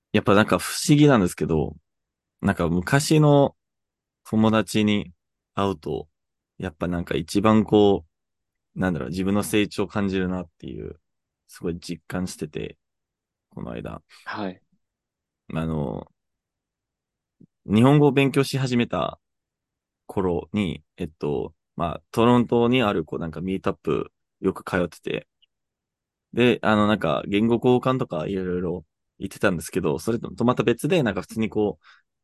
やっぱなんか不思議なんですけど、なんか昔の友達に会うと、やっぱなんか一番こう、なんだろう、自分の成長を感じるなっていう、すごい実感してて、この間。 はい。 あの、日本語を勉強し始めた頃に、トロントにある、こう、なんかミートアップよく通ってて、で、なんか、言語交換とかいろいろ言ってたんですけど、それとまた別で、なんか普通にこう、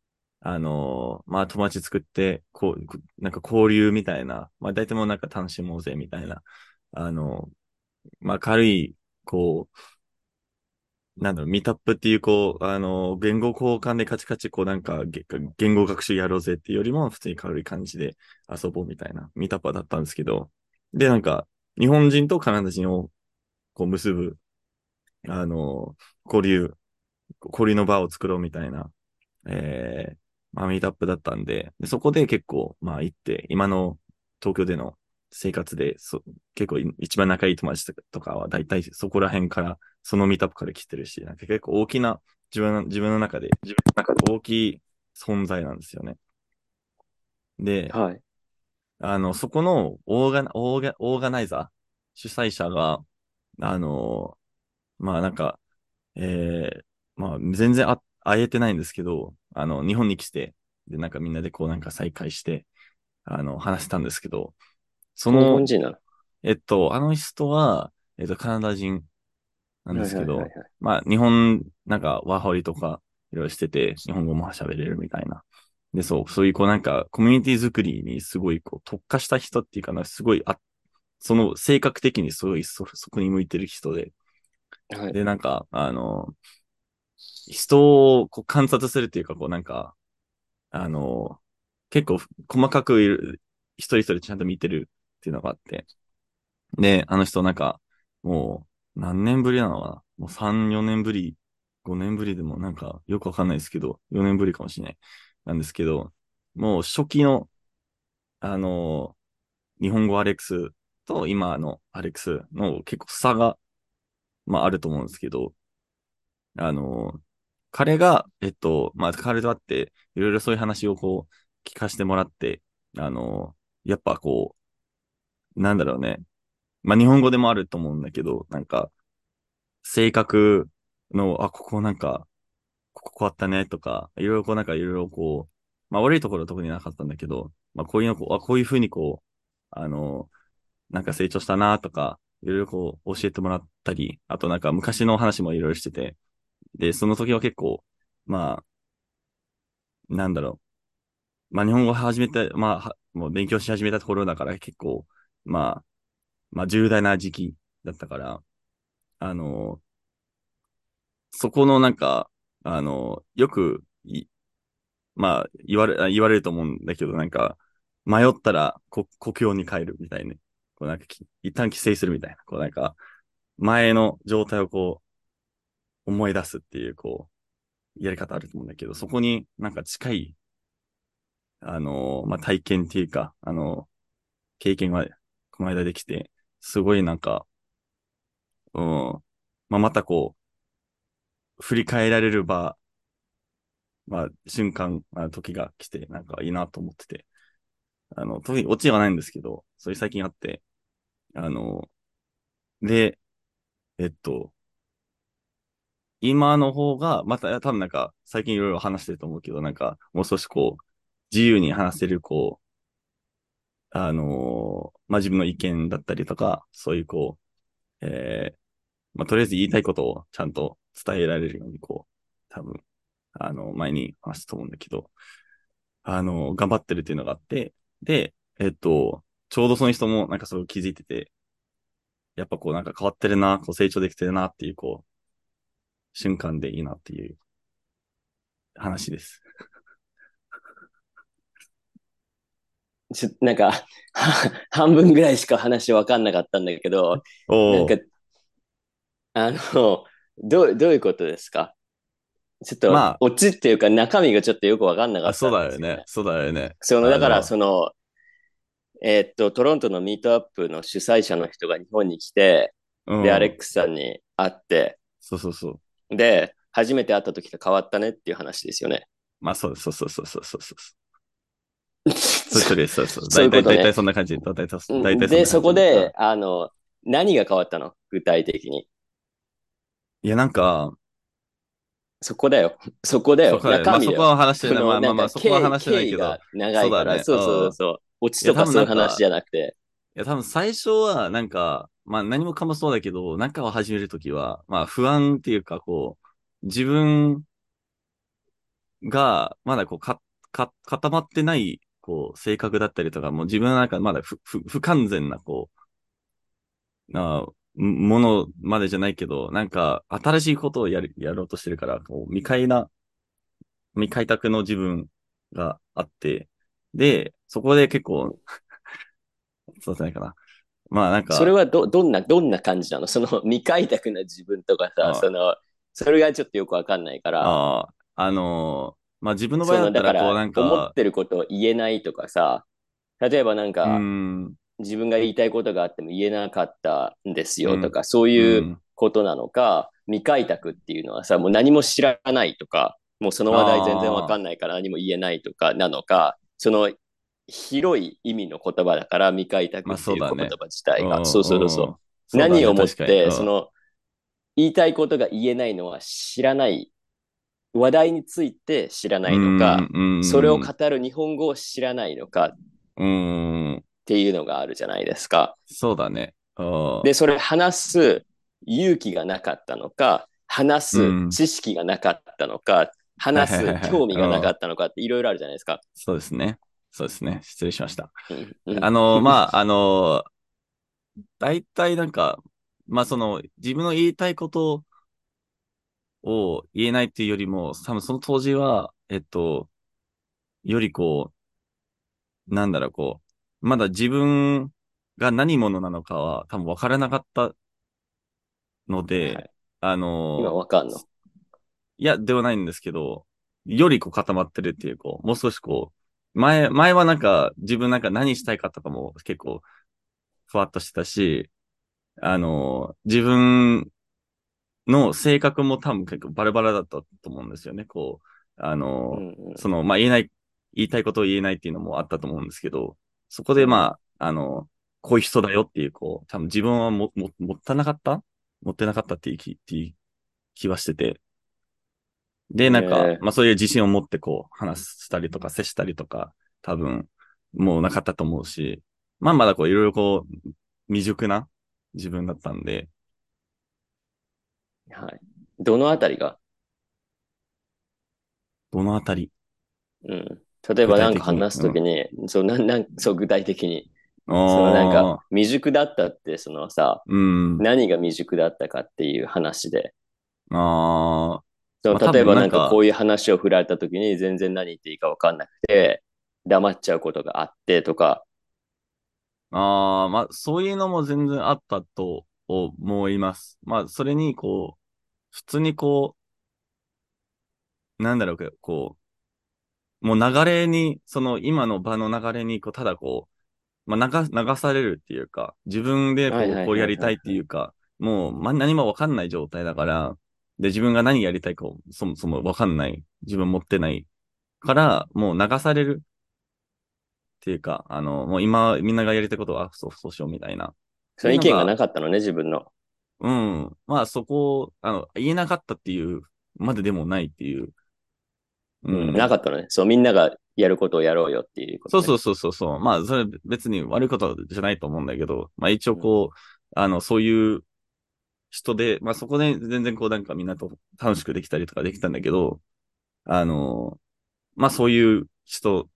友達作って、なんか交流みたいな、まあ、大体もうなんか楽しもうぜみたいな、あの軽い、こなんだろう、ミートアップっていう、言語交換でカチカチ、言語学習やろうぜっていうよりも、普通に軽い感じで遊ぼうみたいな、ミートアップだったんですけど、で、なんか、日本人とカナダ人をこう結ぶ、あの交流、交流の場を作ろうみたいな、えミートアップだったんで、そこで結構、まあ行って、今の東京での生活で、結構一番仲いい友達とかは大体そこら辺から、そのミートアップから来てるし、なんか結構大きな、自分の中で大きい存在なんですよね。で、 はい。 そこのオーガナイザー、主催者が、あの、まあなんか、え全然会えてないんですけど、日本に来て、で、なんかみんなでこうなんか再会して、話したんですけど、そ日の、 本人なの？ あの人は、カナダ人なんではいすけど、 はいはいはい。 まあ、日本、なんか、ワーホリとか、いろいろしてて、日本語も喋れるみたいな。で、そういうこうなんか、コミュニティ作りにすごいこう特化した人っていうかな、すごい、その性格的にすごいそこに向いてる人で、 はい。 で、なんか、人をこう観察するっていうか、こうなんか、あの、結構細かく一人一人ちゃんと見てるっていうのがあって、で、あの人なんか、もう何年ぶりなのかなもう3、4年ぶり、5年ぶりでもなんかよくわかんないですけど、4年ぶりかもしれない。なんですけど、もう初期の、あの、日本語アレックスと今のアレックスの結構差が、まああると思うんですけど、あの、彼が、彼と会って、いろいろそういう話をこう、聞かせてもらって、あの、やっぱこなんだろうね。まあ、日本語でもあると思うんだけど、なんか、性格の、ここなんか、こうあったねとか、いろいろこう、まあ、悪いところは特になかったんだけど、まあ、こういうの、こういうふうにこう、なんか成長したなとか、いろいろこう、教えてもらったり、あとなんか昔の話もいろいろしてて、で、その時は結構、まなんだろ日本語を始めて、もう勉強し始めたところだから結構、まあ、重大な時期だったから、あの、そこのなんか、よく言われると思うんだけど、なんか、迷ったら故郷に帰るみたいに、こうなんか一旦帰省するみたいな、こうなんか、前の状態をこう、思い出すっていう、こう、やり方あると思うんだけど、そこになんか近い、体験っていうか、経験がこの間できて、すごいなんか、うん、またこう、振り返られる瞬間、時が来て、なんかいいなと思ってて、特にオチはないんですけど、そういう最近あって、あの、で、えっと、今の方が、また多分なんか、最近いろいろ話してると思うけど、なんか、もう少しこう、自由に話せる、こう、自分の意見だったりとか、そういうこう、とりあえず言いたいことをちゃんと伝えられるように、こう、多分、前に話したと思うんだけど、頑張ってるっていうのがあって、で、ちょうどその人もなんかそう気づいてて、やっぱこうなんか変わってるな、こう成長できてるなっていう、こう、瞬間でいいなっていう話です。 なんか、半分ぐらいしか話わかんなかったんだけど、なんか、 おー。 あの、どういうことですか？ちょっと、 まオチっていうか中身がちょっとよくわかんなかったそうだよね。 んですよね。 そうだよね。 だから、トロントのミートアップの主催者の人が日本に来て、で、アレうん。 ックスさんに会って、 そうそうそう。 で、 初めて会った時と変わったねっていう話ですよね。 まあ、そうです、そうそうそうそうそうそう。それとりです、そうそう。だいたいそういうことね。 そんな感じ。だいたいそんで、 な感そこで、 じだった。 何が変わったの具体的に。 いや、なんか、 そこだよ。そこだよ。 そこは、まあそこ中身だよ。 は話してない。まあまあまあ、そこは話してないけど、 経緯が長いから、 そうだね。 そうそうそう。オチいや、 とか多分そういう話じゃなくて。 多分最初は、なんか、まあ何もかもそうだけど、なんかを始めるときは、まあ不安っていうか、こう、自分が、まだこう、固まってない、こう、性格だったりとか、もう自分の中まだ不完全な、こう、ものまでじゃないけど、なんか、新しいことをやろうとしてるから、こう、未開拓の自分があって、で、そこで結構、そうじゃないかな。まあなんか、 それはどんな感じなの？その未開拓な自分とかさ、 あそれがちょっとよくわかんないから、 まあ自分の場合だったら、こうだから、 なんか、 思ってることを言えないとかさ、例えばなんうーか、 ん、 自分が言いたいことがあっても言えなかったんですうん、 よとか、そういううん、 ことなのか、未開拓っていうのはさ、もう何も知らないとか、もうその話題全然わかああ、 んないから何も言えないとかなのか、その広い意味の言葉だから未開拓まあっていう言そうだね。 葉自体が。 うん、 そうそうそううん。 そう。 そうだね、 何をもっ確かに。うて、 ん、 言いたいことが言えないのは知らない、話題について知らなういのか、 ん、 それをうん、 語る日本語を知らないのかっうん、 ていうのがあるじゃないですか。 そうだね。 で、それ話す勇気がなかったのか、話うん。 す知識がなかったのか、 はい話すはいはいはい。 興味がなかったのかっていろいろあるじゃないですか。 そうですね。そうですね。失礼しました。 うんうん。 まあ、大体なんか、まあその、自分の言いたいことを言えないっていうよりも、多分その当時は、よりこなんだろう、こまだ自分が何者なのかは多分分からなかったので、 はい。 あ今の、 わかんの？ いや、ではないんですけど、よりこう固まってるっていう、もう少し前はなんか自分なんか何したいかとかも結構ふわっとしてたし、自分の性格も多分結構バラバラだったと思うんですよね。 うんまあ、言いたいことを言えないっていうのもあったと思うんですけど、そこうん。うん。 でまあ、こういう人だよっていう、多分自分は持ってなかったっていうっていう気はしてて、で、なんか、 えまあそういう自信を持って話したりとか接したりとか、多分、もうなかったと思うし、まあまだいろいろ未熟な自分だったんで、 はい。どのあたりが？ どのあたり、 うん。例え具ば体的に。 何か話すときに、そう具体的に、 ああ、 未熟だったって、 うん。 何が未熟だったかっていう話で、 ああ、まあ多例えば分なんか、 こういう話を振られた時に全然何言っていいか分かんなくて、黙っちゃうことがあってとか、 まあそういうのも全然あったと思います。まあそれに普通になんだろうか、もう流れに、その今の場の流れに、ただまあ流されるっていうか、自分でこれはいはいはいやりたいってはい。 いうか、もう、まあ、何もわかんない状態だから、で、自分が何やりたいかそもそもわかんない、自分持ってないから、もう流されるっていうか、もう今、みんながやりたいことは、そうしようみたいな。ってその意見がいうのが、 なかったのね、自分の。 うん、まあそこ、言えなかったっていうまででもないっていう、ううん、なかん。 ったのね。そう、みんながやることをやろうよっていうことね。 そう。まあ、それ別に悪いことじゃないと思うんだけど、まあ一応うん、 そういう人で、まあそこで全然なんかみんなと楽しくできたりとかできたんだけど、あの、まあそういう人、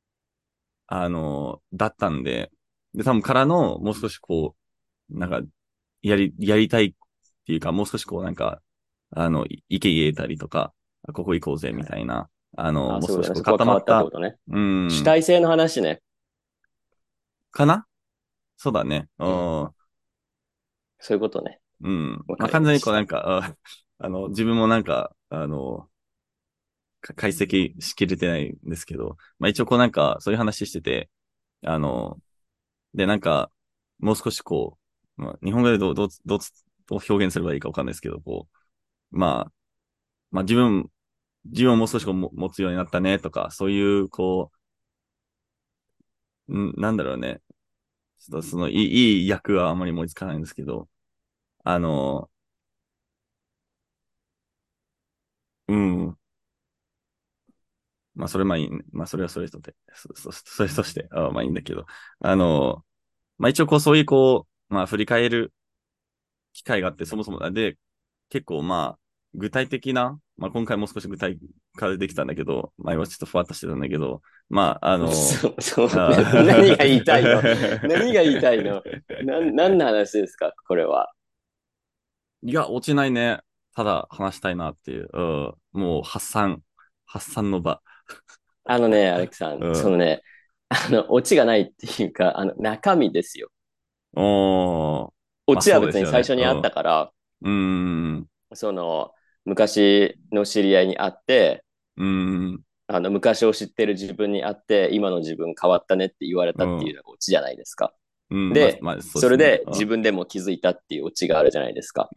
だったんで、で、多分からの、もう少しなんか、やりたいっていうか、もう少しなんか、意見言えたりとか、ここ行こうぜみはい。 たいな、 あ、そうだね。 もう少しそこは変わったってこ固まった、 とね。 うん、 主体性の話ね。 かなそうだね。ううん。 ん。 そういうことね。 うん。 わかまあ、完全にりました。 なんか、自分もなんか、解析しきれてないんですけど、まあ一応なんか、そういう話してて、あの、で、なんか、もう少しまあ、日本語でどう表現すればいいかわかんないですけど、まあ、 まあ自分をもう少しこう持つようになったねとか、そういう、こう、なんだろうね。ちょっとそのいい役はあまり思いつかないんですけど、あの、うん。まあそれまあいいね。まあそれはそれとて、それとして、まあいいんだけど、まあ一応こうそういうこう、まあ振り返る機会があって、そもそも、で、結構まあ、具体的な、まあ今回もう少し具体化できたんだけど、前はちょっとふわっとしてたんだけど、まあ、 何が言いたいの？何がー言いたいの？何の話ですかこれは。 いや、落ちないね。ただ話したいなっていう、もう発散の場。 アレクさん、 うん。 オチがないっていうか、中身ですよ。 おー、まあオチは別にそうですよね。 最初にあったから、 うん。 その、昔の知り合いに会って、 うん。 昔を知ってる自分に会って、今の自分変わったねって言われたっていううん。 のがオチじゃないですか。 うん。まあ、 で、 まあ、そうですね。 それで自分でも気づいたっていうオチがあるじゃないですか。 うん。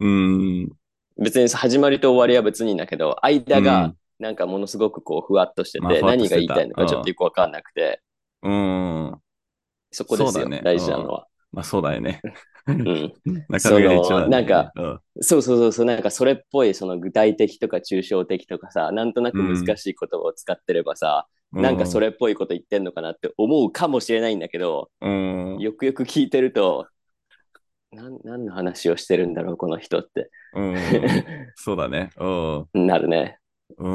別に始まりと終わりは別にいいんだけど、間がうん。 なんかものすごくこうふわっとしてまあ、 て、 ふわっと何が言いたいしてた。 のかちょっとよくわかんなくて、 うん。うん。 そこですよ、 そうだね。 大うん。 事なのは。 まあ、そうだよね。 うん。 中身が一番だよね。 なんかそれっぽい、その具体的とか抽象的とかさ、なんとなく難うん。 しい言葉を使ってればさ、 うなんかそん。 れっぽいこと言ってんのかなって思うかもしれないんだけど、 うん。 よくよく聞いてると、何の話をしてるんだろう、この人って。 うん。そうだね。うん。 なるね。 うん。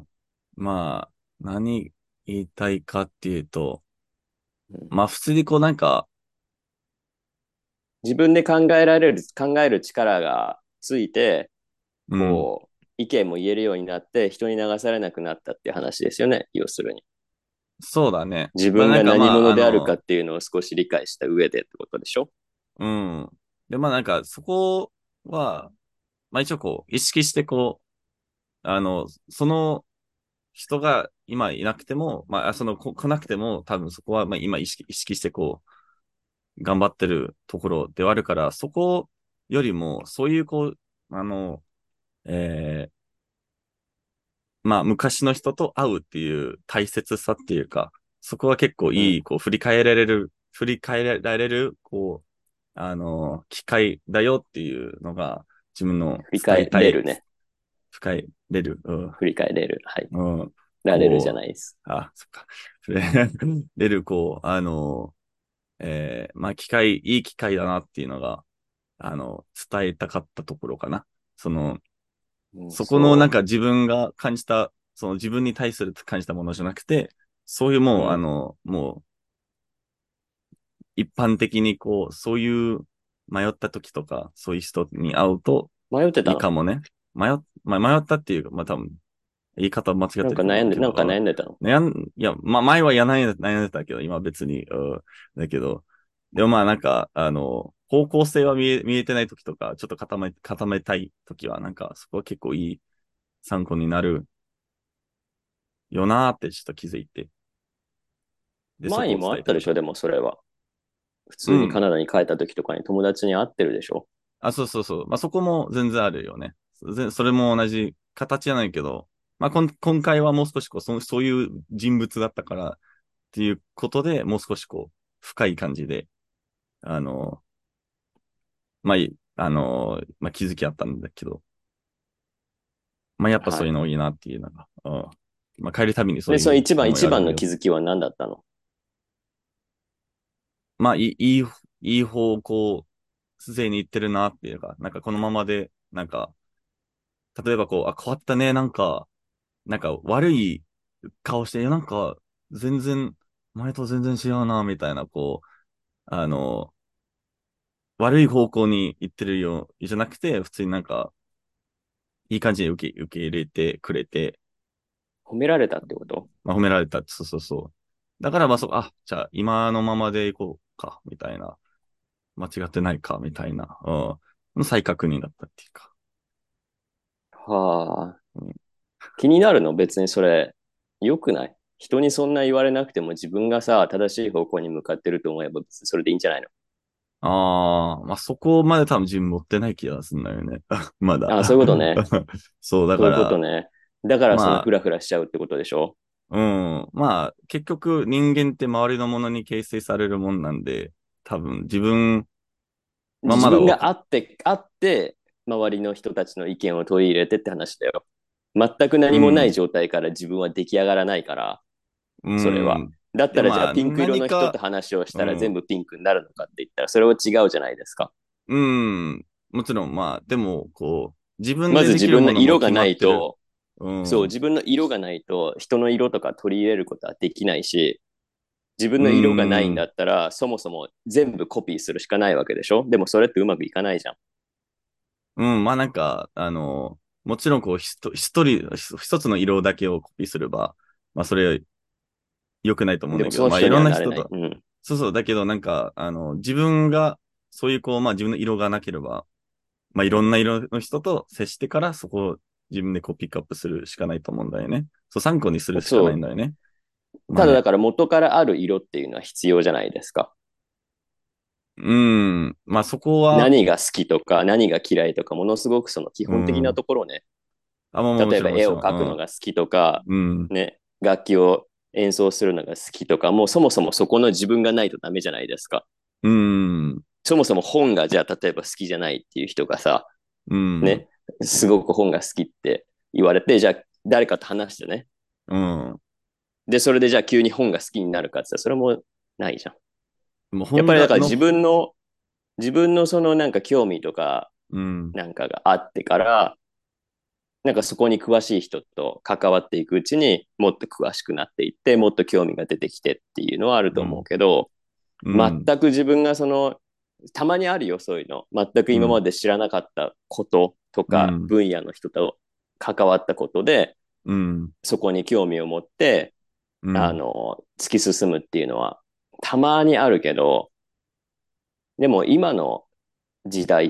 まあ、何言いたいかっていうと、 うんまあ普通にこうなんか、 自分で考える力がついて、 うん。 こう、意見も言えるようになって、人に流されなくなったっていう話ですよね、要するに。 そうだね。 自分がまあなんかまあ、 何者であるかっていうのを少し理解した上でってことでしょ？ うん。で、まあなんかそこは、まあ一応こう、意識してこう、その人が今いなくても、まあ、来なくても、多分そこは、まあ今意識してこう、頑張ってるところではあるから、そこよりも、そういうこう、えまあ昔の人と会うっていう大切さっていうか、そこは結構うん。 いい、こう、振り返られる、こう、機会だよっていうのが自分の振り返伝えたい、 れるね。 深いれる、 振り返れる。はい。 うん、 られるじゃこないです。 そっか。れる、こう、まあ、いい機会だなっていうのが、伝えたかったところかな。その、 うん、 そこのなんそか自分が感じた、その自分に対する感じたものじゃなくて、そういうう。うもう、 ん。 もう、一般的にこう、そういう迷った時とか、そういう人に会うとい迷ってたの？ いかもね。迷ったっていうか、まあ多分、言い方間違ってるかもだけなんかど、 悩んでたの？ いや、まあ前は悩んでたけど、今別に、だけど、でもまあなんか、方向性は見えてない時とか、ちょっと固めたい時は、なんか、そこは結構いい参考になるよなーってちょっと気づいて、で、そ前にこをもあったでしょ、 伝えたかった。 でもそれは。普通にカうん。 ナダに帰った時とかに友達に会ってるでしょ？ あ、そうそうそう。まあそこも全然あるよね。それも同じ形じゃないけど、まあ今回はもう少しこう、そういう人物だったからっていうことで、もう少しこう、深い感じで、あの、まあ、まあ気づきあったんだけど、まあやっぱはい。 そういうの多いなっていうのが、まあ帰るたびにそうで、そのいう思いが一番のあるんだよ。 気づきは何だったの？ まあいい方向、すでに行ってるなっていうか、なんかこのままで、なんか、例えばこう、変わったね、なんか悪い顔して、なんか前と全然違うな、みたいな、こう、あの、悪い方向に行ってるよ、じゃなくて、普通になんか、いい感じで受け入れてくれて、 褒められたってこと？ まあ、褒められたって、そうそうそう。だからまあじゃあ今のままで行こうか、みたいな。間違ってないか、みたいな、の再確認だったっていうか。 はあ。 うん、 気になるの？別にそれ、良くない？人にそんな言われなくても自分がさ、正しい方向に向かってると思えば別にそれでいいんじゃないの？ まあそこまで多分自分持ってない気がするんだよね。まだ。 ああ、そういうことね。 そう、だそういうことから、 ね。 だからそんなまフラフラしちゃうってことでしょ？ あ、うん。まあ、結局人間って周りのものに形成されるもんなんで、多分自分は自分がまだあって、周りの人たちの意見を取り入れてって話だよ。全く何もないうん、 状態から自分は出来上がらないから、 うそれは。 ん。 だったらじゃあでまあ、 ピンク色の人と話をしたら全部ピンクになるのかって言ったらそれは違うじゃないですか。 うん。もちろん、まあ、でも、こう、自分まず自でできる分の色がものも決まってる。 ないと、そう、 うん。 自分の色がないと人の色とか取り入れることはできないし、自分うの色がないんだん。 ったらそもそも全部コピーするしかないわけでしょ？でもそれってうまくいかないじゃん。 うん。まあなんか、もちろんこう、一つの色だけをコピーすれば、まあそれ良くないと思うんだけど、 でもその人まあいろんにはなれない。 な人と、 うん。 そうそう、だけどなんか、自分が、そういうこう、まあ自分の色がなければ、まあいろんな色の人と接してからそこを自分でこうピックアップするしかないと思うんだよね。そう、参考にするしかないんそだよね。 う。ただだまあね。 から元からある色っていうのは必要じゃないですか。 うん。まあそこは、 何が好きとか何が嫌いとかものすごくその基う本的なん。 ところね。 あ、まあまあも例えば絵をちろんもちろ描くのが好きとか、 ん。うん。 ね、楽器を演奏するのが好きとか、もうそもそもそこの自分がないとダメじゃないですか。 うん。 そもそも本がじゃあ例えば好きじゃないっていう人がさ、 うん。 ね、すごく本が好きって言われて、じゃあ誰かと話してね。 うん。 で、それでじゃあ急に本が好きになるかって言ったらそれもないじゃん。 もうやっぱ本がの、 りだから自分のそのなんか興味とかうん。 なんかがあってから、なんかそこに詳しい人と関わっていくうちにもっと詳しくなっていって、もっと興味が出てきてっていうのはあると思ううん。 けど、全うん。 く自分がその、たまにあるよ、そういうの。全くうん。 今まで知らなかったこととか、 うん。 分野の人と関わったことで、 うん。 そこに興味を持って、 うん。 突き進むっていうのは、たまにあるけど、でも今の時代って、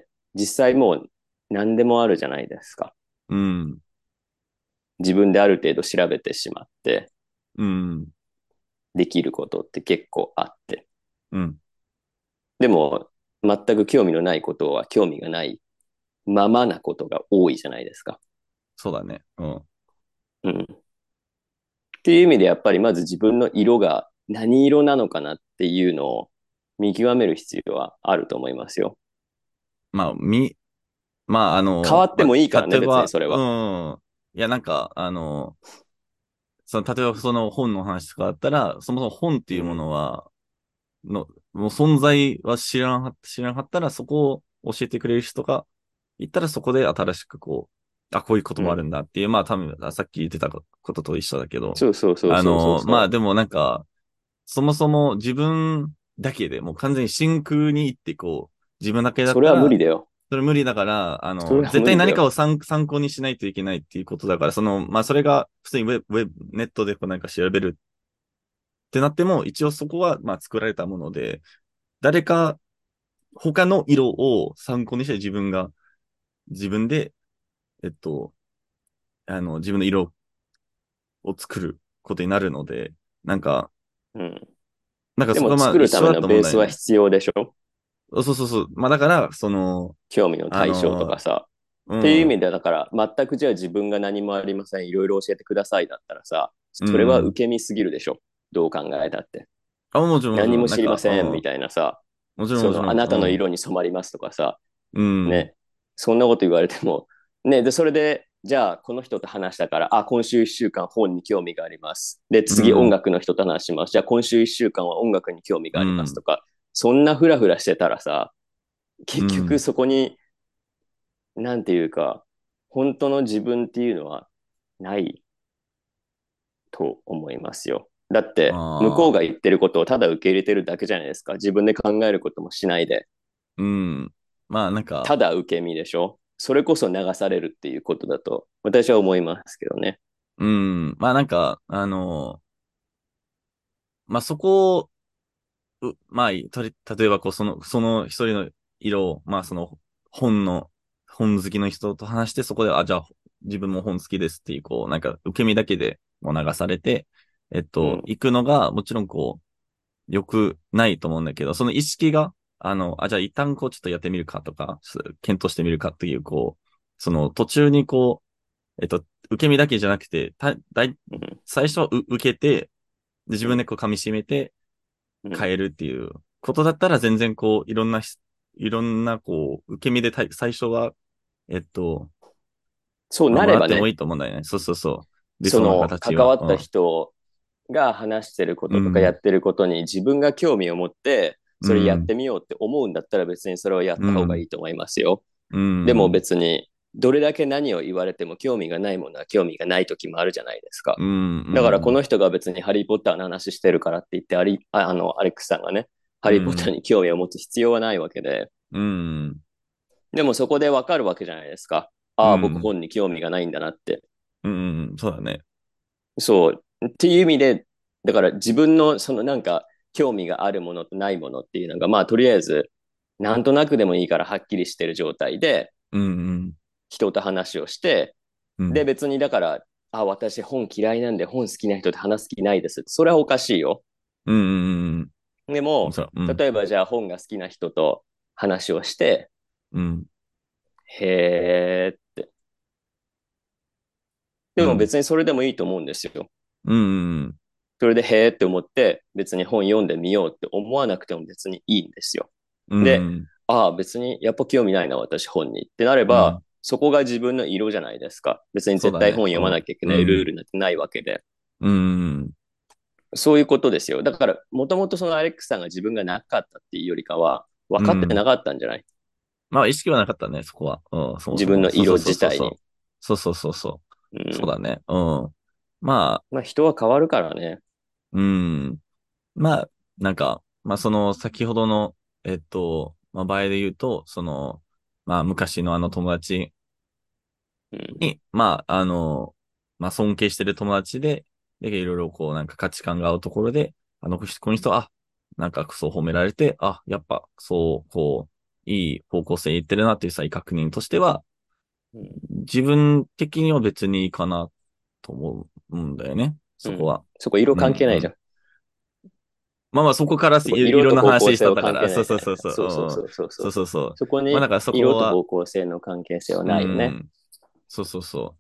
実際もう何でもあるじゃないですか。 うん。 自分である程度調べてしまって、 うん。 できることって結構あって。 うん。 でも、全く興味のないことは興味がないままなことが多いじゃないですか。 そうだね。うん。 うん。っていう意味でやっぱりまず自分の色が何色なのかなっていうのを見極める必要はあると思いますよ。 まあ、まあ、 変わってもいいからね、別に例えば、 それは。 いや、なんか、例えばその本の話とかあったら、そもそも本っていうもうん。 のは、もう存在は知らんはったら、そこを教えてくれる人がいたら、そこで新しくこう、あ、こういうこともあるうん。 んだっていう、まあ多分、さっき言ってたことと一緒だけど、 そうそうそうそうそうまあそでもなんか、そもそも自分だけでもう完全に真空に行ってこう、自分だけう。それは無だったら、 理だよ。 それ無理だから、 それは絶対何か無理だよ。 を参考にしないといけないっていうことだから、まあそれが普通にネットでこうなんか調べるってなっても、一応そこはまあ作られたもので、誰か他の色を参考にして自分で、えっと、自分の色を作ることになるので、なんか、 うん。 なんかそこはまあでも作るため一緒だのベースはと思うんだよね。 必要でしょ？ そうそうそう。まあだから、 興味のあ対象とかのさ。 うん、 っていう意味で、だから、全くじゃあ自分が何もありません。いろいろ教えてくださいだったらさ、 うそれはん。 受け身すぎるでしょ？どう考えたって。 あ、もちろんもちろん。 何も知りまなんか、 せんみたいなさ、 もちろんもちろあなたのん。 色に染まりますとかさ、 うん。うん。 ね、そんなこと言われても、ね、で、それで、じゃあ、この人と話したから、あ、今週1週間本に興味があります。で、次音うん。 楽の人と話します。じゃあ、今週1週間は音楽に興味がありますとうん。 か、そんなフラフラしてたらさ、結局うん。 そこに、なんていうか、本当の自分っていうのはないと思いますよ。だって、向こうああ。 が言ってることをただ受け入れてるだけじゃないですか。自分で考えることもしないで。 うん。まあなんか、 ただ受け身でしょ？それこそ流されるっていうことだと、私は思いますけどね。 うん。まあなんか、まあそこを、まあ、例えばこう、その一人の色を、まあその本好きの人と話して、そこで、あ、じゃあ自分も本好きですっていう、こう、なんか受け身だけでもう流されて、 うん。 行くのが、もちろんこう、良くないと思うんだけど、その意識が、じゃあ一旦こうちょっとやってみるかとか、検討してみるかっていう、こう、その途中にこう、 受け身だけじゃなくて、 うん、 最初は受けて、で自うん、 分でこう噛み締めてうん。 変えるっていうことだったら全然こう、いろんなこう、受け身で最初は、えっと、 そうまあ、 なればね、 もらってもいいと思うんだよね。そうそうそう。理想のその形は。 関わった人が話してるこうん。 ととかやってることに自分が興味を持ってそれやっうん。 てみようって思うんだったら別にそれをやった方がいうん。 いと思いますよ。 うでもん。 別にどれだけ何を言われても興味がないものは興味がない時もあるじゃないですか。 うん。うだからこん。 の人が別にハリー・ポッターの話してるからって言ってアレックスさんがね、ハリー・ポッターうん。 に興味を持つ必要はないわけで、 うん。 でもそこでわかるわけじゃないですか。ああ、僕うん。 本に興味がないんだなって。 うん。そうだね。 そう。っていう意味で、だから自分のそのなんか興味があるものとないものっていうのが、まあとりあえず、なんとなくでもいいからはっきりしてる状態で、 うん。 人と話をして、でうん。 別にだから、あ、私本嫌いなんで本好きな人と話す気ないです。それはおかしいよ。 うん。 でも、 そう。うん。 例えばじゃあ本が好きな人と話をして、 うん。 へーって。でもうん。 別にそれでもいいと思うんですよ。 うん。 それでへーって思って別に本読んでみようって思わなくても別にいいんですよ。 うで、 ん。 ああ、別にやっぱ興味ないな、私本にってなれば、 うん。 そこが自分の色じゃないですか。別に絶対そうだね。 本読まなきゃいけないルーうん。 ルなんてないわけで。 うん。 そういうことですよ。だから、もともとそのアレックスさんが自分がなかったっていうよりかは、分うん。 かってなかったんじゃない？ まあ、意識はなかったね、そこは。うん、そもそも。 自分の色そうそうそう自体に。 そうそう。そうそうそうそう。 うん。 そうだね。うん。まあ、 まあ人は変わるからね。 うん。まあ、なんか、まあ、その、先ほどの、まあ、場合で言うと、その、まあ、昔のあの友達うん。 に、まあ、まあ、尊敬してる友達で、いろいろこう、なんか価値観が合うところで、この人、あ、なんかそう褒められて、あ、やっぱ、そう、こう、いい方向性いってるなっていう再確認としては、 うん。 自分的には別にいいかなと思うんだよね。 うん。 そこは。 そこ色うんうん。 関係ないじゃん。 まあまあそこからそこいろんな色と方向話し性は関たったから、そう係ないじゃん。 そうそうそう、 そうそううん、 そうそうそう。 そうそうそう。 そこにまあだからそこは、 色と方向性の関係性はうないよね。 ん、そうそうそう。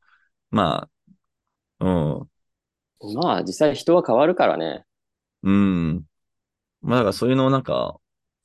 まあ、うん、 まあ実際人は変わるからね。 うん。まあだからそういうのをなんか、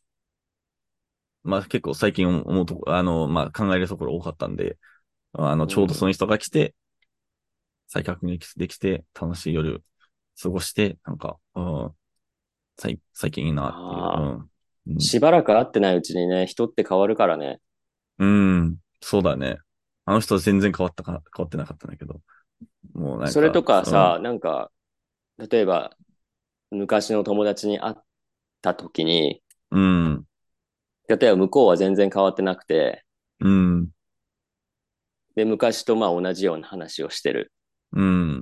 まあ結構最近思うとこ、まあ考えるところ多かったんで、 うん。 ちょうどその人が来て、再確認できて、楽しい夜過ごして、なんか、うん、最近いいなっていう、うまあ、 ん。うん、 しばらく会ってないうちにね、人って変わるからね。 うんそうだね。あの人は全然変わってなかったんだけど、もうなんか、 それとかうん、 さ、なんか、例えば昔の友達に会った時に、 うん、 例えば向こうは全然変わってなくて、 うん、 で、昔とまあ同じような話をしてる。 うん。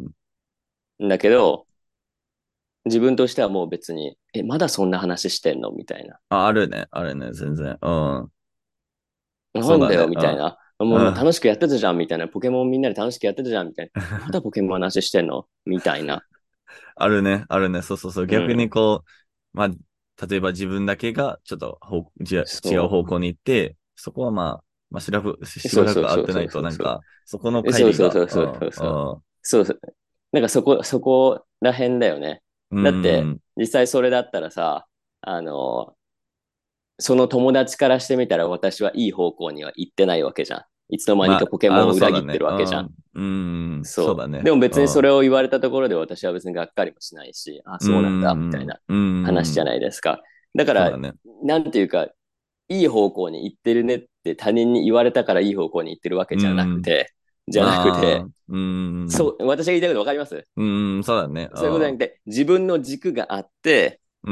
んだけど、自分としてはもう別に、まだそんな話してんのみたいな。 あ、あるね、全然。うん。 なんだよ、 そうだね。 みたいな。もう今うん。 楽しくやってたじゃん、みたいな。ポケモンみんなで楽しくやってたじゃん、みたいな。まだポケモンの話してんのみたいな。 あるね、あるね。そうそうそう。逆にうん。 こう、まあ、例えば自分だけがちょっと違うそ方向に行って、そこはまあ、 う。 しばそうらく会ってなそうそうそういとなんか、 そうそう。 そこのそう乖離が、 そうそうそうそうそう。 うそうそう。なんかそこら辺だよね。 ん、 だって、 うん、 実際それだったらさ、その友達からしてみたら私はいい方向には行ってないわけじゃん。いつの間にかポケモンを裏切ってそうだね。 るわけじゃん。 うん、そうだそう。 ね。 でも別にそうん、 れを言われたところで私は別にがっかりもしないし、あ、 うそうなんだ、みたいん、 なうん、 話じゃないですか。だから、 そうだね。 なんていうか、いい方向に行ってるねって他人に言われたからいい方向に行ってるわけうじゃなくん、 て、じゃなくて、 うん、 そう、私が言いたいことわかります？ うん、そうだね。 そういうことじゃなくて、自分の軸があって、 うん、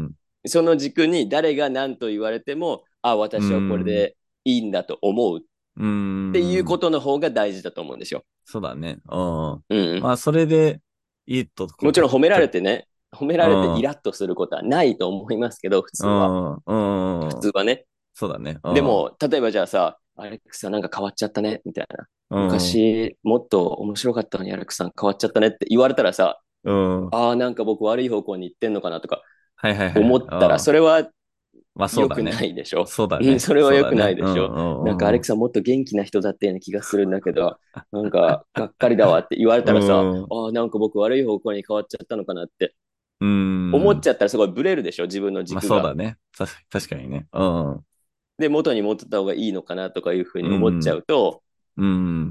その軸に誰が何と言われても、あ、 う私はこれん、 でいいんだと思うっうていうこん、 との方が大事だと思うんですよ。 そうだね。うん。 うん。 まあ、それで、いいとこ、 もちろん褒められてね、褒められてイうん、 ラッとすることはないと思いますけど、普通は。 うん、 普うん、 通はね。 そうだね。うん、 でも、例えばじゃあさ、アレックスさんなんか変わっちゃったね、みたいな。 うん、 昔、もっと面白かったのにアレックスさん変わっちゃったねって言われたらさ、 うん。 ああ、なんか僕悪い方向に行ってんのかなとかはいはいはいはい。 思ったら、それはまあそう良くだね。 ないでしょ？うん、 そうだね。 それは良くなそうだね。 いでしょ？ うんうんうんうん。 なんかアレクさんもっと元気な人だったような気がするんだけど、なんかがっかりだわって言われたらさ、 うん。 ああ、なんか僕悪い方向に変わっちゃったのかなってうん。 思っちゃったらすごいブレるでしょ？自分のまあ軸が。 そうだね。確かにね。うん。 で、元に戻った方がいいのかなとかいうふううに思っちゃん。 うとうん。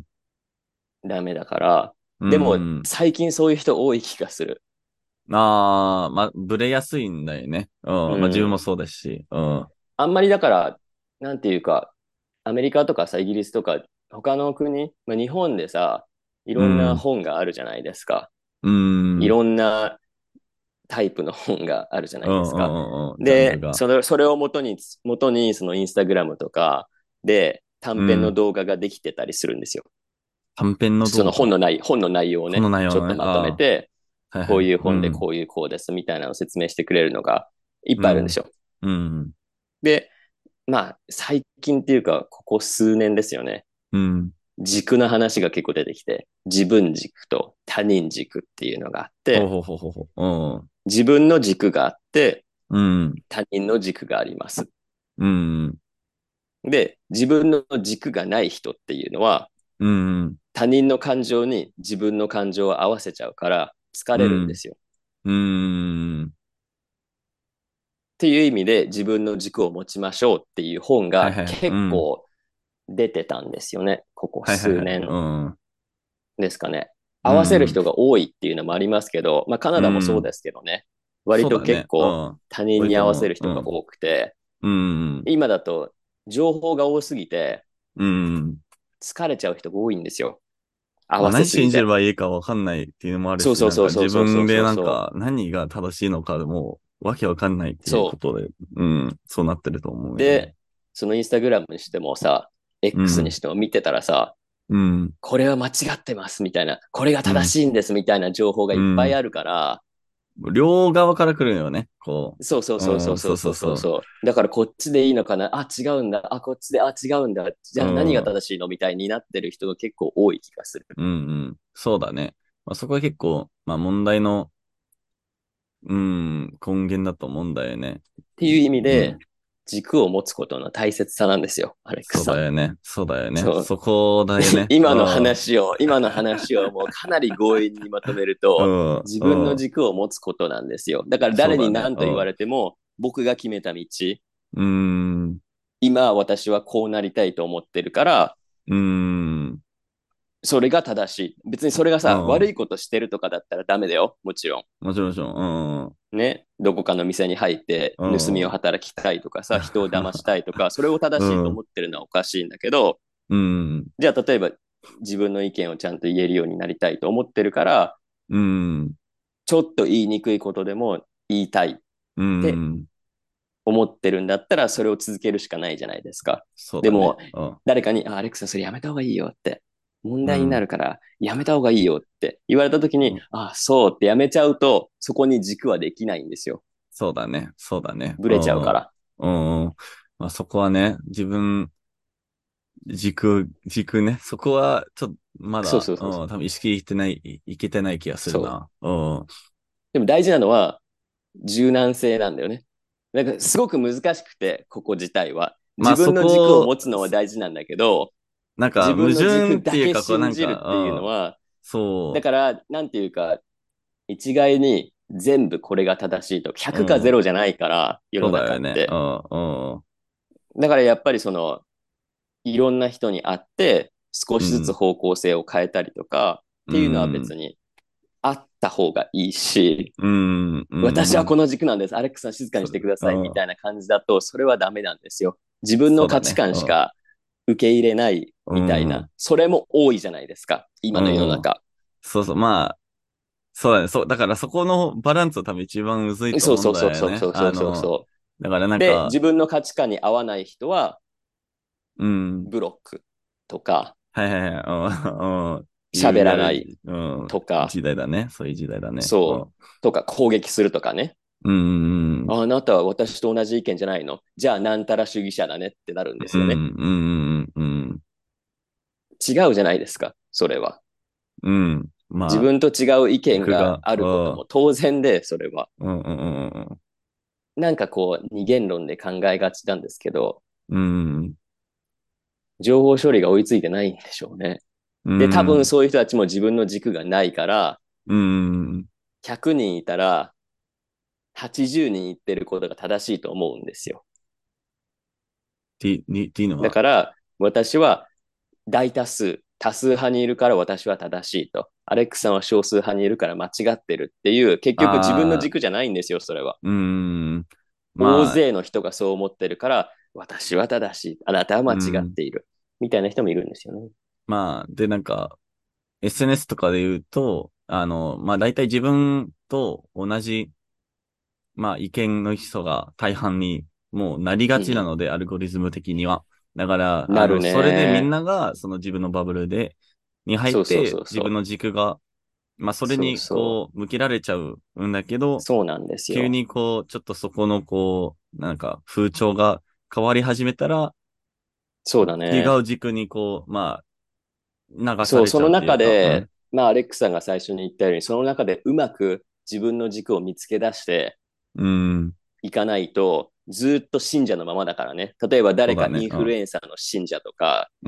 ダメだから、 うでもん。 最近そういう人多い気がする。 ああ、まあ、ブレやすいんだよね。うん。 うまあ自分もん。 そうだし。うん。 あんまりだから、なんていうか、アメリカとかさ、イギリスとか、他の国、まあ、日本でさ、いろんなうん。 本があるじゃないですか。 うん。 いろんなタイプの本があるじゃなうんういですか。 んうんうん。ジャンルで、 が。 それを元にそのインスタグラムとかで短編のうん。 動画ができてたりするんですよ。 短編のその動画。 本の内容をこのね、 内容のね。 ちょっとまとめあて、 あ。はいはい。 こういううん。 本でこういうこうですみたいなのを説明してくれるのがいっうん。 ぱいあるんですよ。 うん。 で、まあ、最近っていうか、ここ数年ですよね。 うん。 軸の話が結構出てきて、自分軸と他人軸っていうのがあって、 ほうほうほうほうほう。うん。 自分の軸があって、 うん。 他人の軸があります。 うん。 で、自分の軸がない人っていうのは、 うん。 他人の感情に自分の感情を合わせちゃうから疲れるんでうん。 すよ。っうん。 ていう意味で自分の軸を持ちましょうっていう本がはいはい。うん。 結構出てたんですよね。ここはいはいはい。 数年うん。 ですかね。合わせるうん。 人が多いっていうのもありますけど、まあカナダもそううん。 ですけどね。割とそうだね。う結構ん。 他人に合わせ割と、 る人が多くて、 うん。 今だと情報が多すぎてうん。 疲れちゃう人が多いんですよ。合まあわせ何信じれすぎて。 ばいいかわかんないっていうのもあるし、 そうそうそうそうなんか自そうそう分でそうそう。 なんか何が正しいのかでもうわけわかんないっていうこそとで、うん、そうなってると思う。 うよね。 で、そのインスタグラムにしてもさ、 う X にん、 しても見てたらさ、 うん、 これは間違ってますみたいな、これがうん、 正しいんですみたいな情報がいっぱいうん。 あるから、 両側から来るよね、こそうそうう。 そうそうん、そううそうそうそうそそうそう。だからこっちでいいのかな、あ、違うんだ、あ、こっちで、あ、違うんだ、じう。うゃあ何がん、 正しいのみたいになってる人が結構多い気がする。 うん、うん。そうだね。まあ、そこは結構、まあ問題の、うん、根源だと思うんだよね。 っていう意味で、 うん。 軸を持つことの大切さなんですよ、アレックスそうさん。 だよね。そうだよね。 そう。 そこだよね。 今の話をもうかなり強引にまとめると、 うん、 自分のうん。 軸を持つことなんですよ。だから誰にそうだね。 何と言われても、僕が決めた道、 うん。うーん。 今私はこうなりたいと思ってるから、 うーん。 それが正しい。別にそれがさ、 うん。 悪いことしてるとかだったらダメだよ。もちろもちろん、もちろん。 ん。ね。どこかの店に入ってうん。 盗みをうん。 働きたいとかさ、人を騙したいとか、それを正しいとうん。 思ってるのはおかしいんだけど、 うん。 じゃあ例えば自分の意見をちゃんと言えるようになりたいと思ってるから、 うん。 ちょっと言いにくいことでも言いたいっうてん。 思ってるんだったら、それを続けるしかないじゃないですか。 そうだね。 でも、 うん。 誰かに、あ、アレックスそれやめた方がいいよって、問題になうん。 るからやめた方がいいよって言われた時に、 うん。 あ、そうってやめちゃうと、そこに軸はできないんですよ。 そうだね。そうだね。 ブレちゃううん。 から。 うん。まあ、そこはね、軸ね。そこは、ちょっと、まだ、 そうそうそうそう。 多分意識してない、いけてない気がするそう。 な。うん。 でも大事なのは、柔軟性なんだよね。なんかすごく難しくて、ここ自体は。 まあ、そ自分の軸をこ、 持つのは大事なんだけど、 なんか、矛自分の盾っていうか、こう、 軸だけ信なんじるっていうか、うん。 のは、だそから、なんていうか、一概に全部これが正しいと、 う。う 100かん。 0じゃないから、世そうのだよね。う中って。 ん。うん。 だからやっぱりその、いろんな人に会って、少しずつうん。 方向性を変えたりとか、っうていうのはん。 別にあった方がいいし、 うん。うん。 私はこの軸なんです。アレックスさん静かにそうだね。 してください。みうん。 たいな感じだと、それはダメなんですよ。自分の価値そうだね。うん。 観しか受け入れないうみたいな、 ん。 それも多いじゃないですか。今の世のうん。 中。 そうそう。まあ、そうだね。そう。だからそこのバランスを多分一番むずいと思うんそうそうそうだよね。 そうそうそうそうそだからなう。で、 んか、 自分の価値観に合わない人は、 うん。 ブロックとか、 はいはいはい。うん。うん。 喋らないうん。 とか、 時代だね。そういう時代だね。うそん。 う、とか攻撃するとかね。 うん。 あなたは私と同じ意見じゃないの？じゃあ、なんたら主義者だねってなるんですよね。 うん。うん。うん。 違うじゃないですか、それは。 うん。まあ、 自分と違う意見軸が、 があることうん。 も当然で、それは。 うん。うん。うん。 なんかこう、二元論で考えがちなんですけど、 うん。 情報処理が追いついてないんでしょうね。 うで、多分ん。 そういう人たちも自分の軸がないから、 うん。 100人いたら80人言ってることが正しいと思うんですよ。 っていうのは、 だから、私は大多数、多数派にいるから私は正しいと。アレックスさんは少数派にいるから間違ってるっていう、結局自分のああ、 軸じゃないんですよ、それは。 うん。 大まあ、 勢の人がそう思ってるから、私は正しい、あなたは間うん。 違っている。みたいな人もいるんですよね。 まあ、で、なんか、SNS とかで言うと、まあ大体自分と同じ、まあ意見の人が大半にもうなりがうん。 ちなので、アルゴリズム的には。だから、 なるそれでみんね。 ながその自分のバブルに入っそうそうて、 そうそ自分の軸が、まあそう。そうれにそこう、向けられちゃうんだけう。 ど、 そうなんです急よ。 にこう、ちょっとそこのこう、なんか風潮が変わり始めたら、 そうだ違ね。 う軸にこう、まあ、流さそう、 れちゃそのうっていうか、う中で、 ん。 まあ、アレックさんが最初に言ったように、その中でうまく自分の軸を見つけ出してうん。 いかないと、ずっと信者のままだからね。例えば誰かそうだね。うん。 インフルエンサーの信者とか、 うん。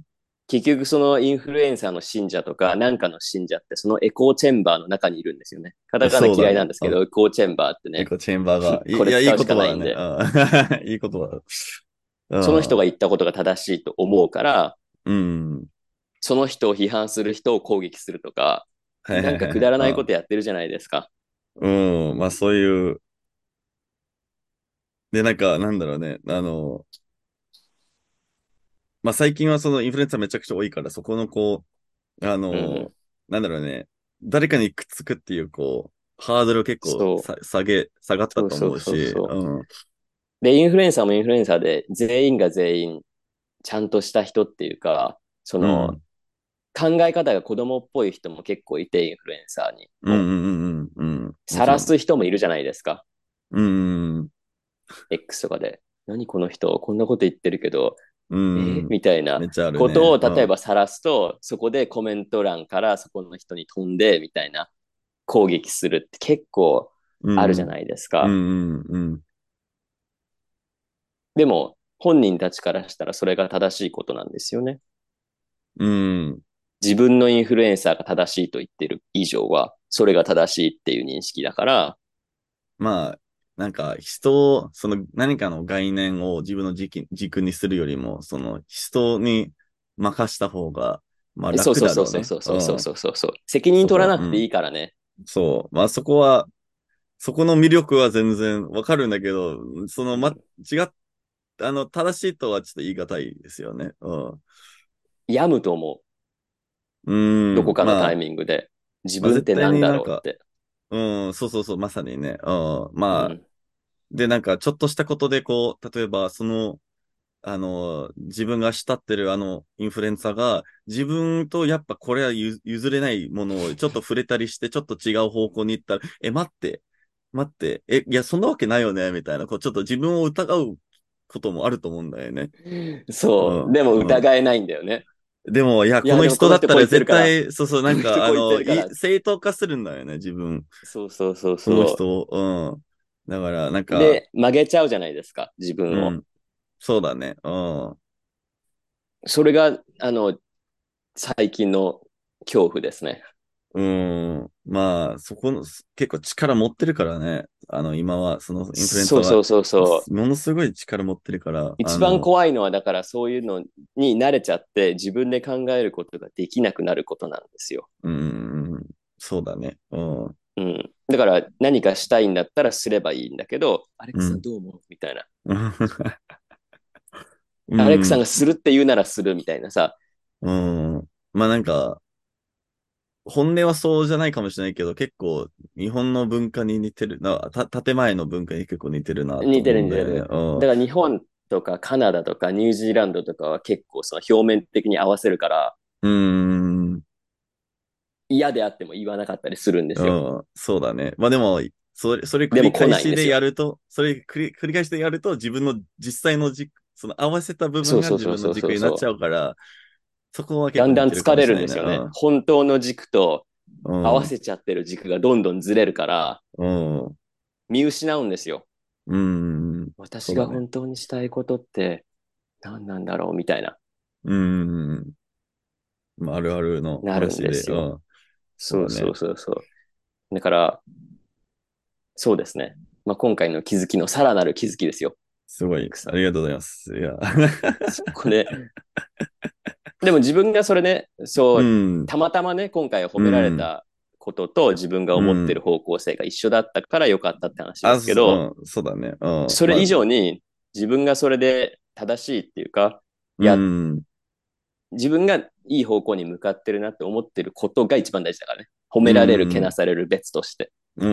結局そのインフルエンサーの信者とか、なんかの信者ってそのエコーチェンバーの中にいるんですよね。カタカナ嫌いなんそうだね。 ですけど、エコーチェンバーってね、 エコチェンバーが。いや、いいこれ使うしか言葉だね。 ないんで、 うん。いい言葉その人だ。 が言ったことが正しいと思うから、 うん。うん。 その人を批判する人を攻撃するとか、 はいなんかはいはいはい。 くだらないことやってるじゃないですか。 うん。うん。まあそういう。で、なんか、なんだろうね。まあ最近はそのインフルエンサーめちゃくちゃ多いから、そこのこう、 うん。 なんだろうね。誰かにくっつくっていう、こう、ハードル結構そう。 下がったとそうそう思うし、 そうそうん。 う。で、インフルエンサーもインフルエンサーで、全員が全員、ちゃんとした人っていうか、その、 うん。 考え方が子供っぽい人も結構いて、インフルエンサーにも。 うんうんうんうんうん。もちろん。 晒す人もいるじゃないですか。 うんうん X とかで。何この人、こんなこと言ってるけど、 うんうん。 みたいなめっちゃあるね。 ことを、 うん。 例えば晒すと、そこでコメント欄からそこの人に飛んで、みたいな攻撃するって結構あるじゃうん。 ないですうか。 んうんうん。 でも、本人たちからしたらそれが正しいことなんですよね。 うん。 自分のインフルエンサーが正しいと言ってる以上は、それが正しいっていう認識だから、 まあ、なんかその何かの概念を自分の軸にするよりも、その人に任した方が、まあ楽そうそうだろうね。 そうそうそううん。 そうそうそう。責任そこは、 取らなくていうん。 いからね。 そう。まあそこは、そこの魅力は全然わかるんだけど、その、違っ、正しいとはちょっと言い難いですよね。うん。 病むと思う。 うどこん。 かのタイミングで。自分っ絶対てなんだになんか、 ろうって。 うん、そうそうそう、まさにね。うん。まあ、 うん。 で、なんか、ちょっとしたことで、こう、例えば、自分が慕ってるインフルエンサーが、自分とやっぱこれは譲れないものをちょっと触れたりして、ちょっと違う方向に行ったら、待って、いや、そんなわけないよね、みたいな、こう、ちょっと自分を疑うこともあると思うんだよね。うそう。 ん、 でもうん。 疑えないんだよね。 でも、いや、 いや、 このでもこの人こう人だったら言ってるから。 絶対、そうそう、なんか、 この人こう言ってるから。 正当化するんだよね、自分。 そうそうそうこのそ人を、うん。だから、なんう。 か、 で、曲げちゃうじゃないですか。自分を。 うん、そうだね、うん。 それが、最近の恐怖ですね。 うん。まあ、そこの、結構力持ってるからね。今は、そのインフルエンサーは、 そうそうそうそう。 ものすごい力持ってるから、 一番怖いのは、だからそういうのに慣れちゃって、自分で考えることができなくなることなんですよ。 うん、そうだね。うん。 うん。だから何かしたいんだったらすればいいんだけど、アレックさんうん。 どう思うみたいな。 うアレックさんん。 がするって言うならするみたいなさ。 うん。まあなんか、本音はそうじゃないかもしれないけど、結構、日本の文化に似てる建前の文化に結構似てるなと似て思うんだよね。 る似てる。 うん。 だから日本とかカナダとかニュージーランドとかは結構その表面的に合わせるからうーん。 嫌であっても言わなかったりするんですよ。 うん。そうだね。まあでも、それ繰りでも来返しでないんですよ。 やると、繰り返しでやると、自分の実際のその合わせた部分そうが自分のそうそうそうそう軸になっちゃそう。 うから、そこは結だん構似てるかだん疲れもしれないね。 るんですよね。本当の軸とうん。うん。 合わせちゃってる軸がどんどんずれるからうん。 見失うんですよ。 うん。そ私がうだね。 本当にしたいことって何なんだろうみたいな、 うん。まあ、あるあるのなるん話で、 ですよ。 うん。そうそうそうだね。 そうそう。だから、そうですね。まあ、今回の気づきのさらなる気づきですよ。 すごい。 奥さん。 ありがとうございます。いや。 そこで、でも自分がそれね、 うそう、 ん。 たまたまね、今回褒うめられん。 たことと自分がう思ってるん。 方向性が一緒だったから良かったって話であ、 すけど、 そうだね。うん。まあ、 それ以上に自分がそれで正しいっていうか、 うや、 ん。 自分がいい方向に向かってるなって思ってることが一番大事だからね。褒うめられる、けなん。 される別として。 うん。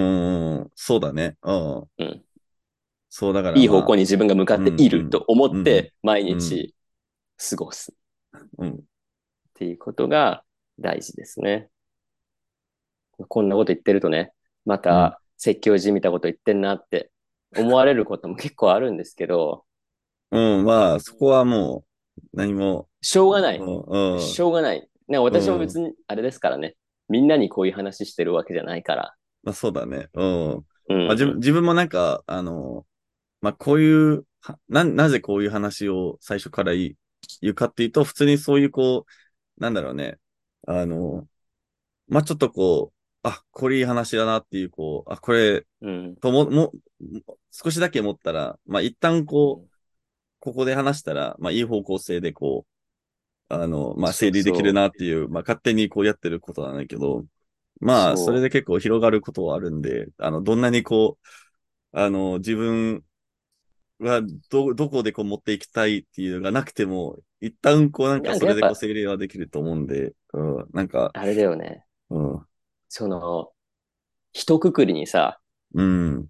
そうだね。うん。 うん。 そうだからいい方向まあ、 に自分が向かっうん。 ていうん。 ると思っうん。 て毎うん。 日過ごすっうん。 ていうことが大事ですね。こんなこと言ってるとね、まうん。 た説教じみたこと言ってんなって思われることも結構あるんですけど、 うん。まあ、そこはもう、何も、 しょうがない。 うん。うん。 しょうがない。ね、私もうん。 別にあれですからね。みんなにこういう話してるわけじゃないから。 まあ、そうだね。うん。 うまあ、 ん自分もなんか、まあ、こういう、なぜこういう話を最初から言うかっていうと、普通にそういうこう、なんだろうね。あの、まあ、ちょっとこう、あ、これいい話だなっていう、こう、あ、これ、 うん。うん。 と少しだけ思ったら、まあ、一旦こう、 うん。 ここで話したら、まあ、いい方向性でこう、まあ、 そう整理できるそう。 なっていう、まあ、勝手にこうやってることなんだけど、まあ、それそで結構広がることはあるんで、どんなにこう、自分はどこでこう持っていきたいっていうのがなくても、一旦こうなんう。 かそれでこうなんかやっぱ、 整理はできると思うんで、うん、なんか、 あれだよね。 うん、 その、一括りにさ、 うん、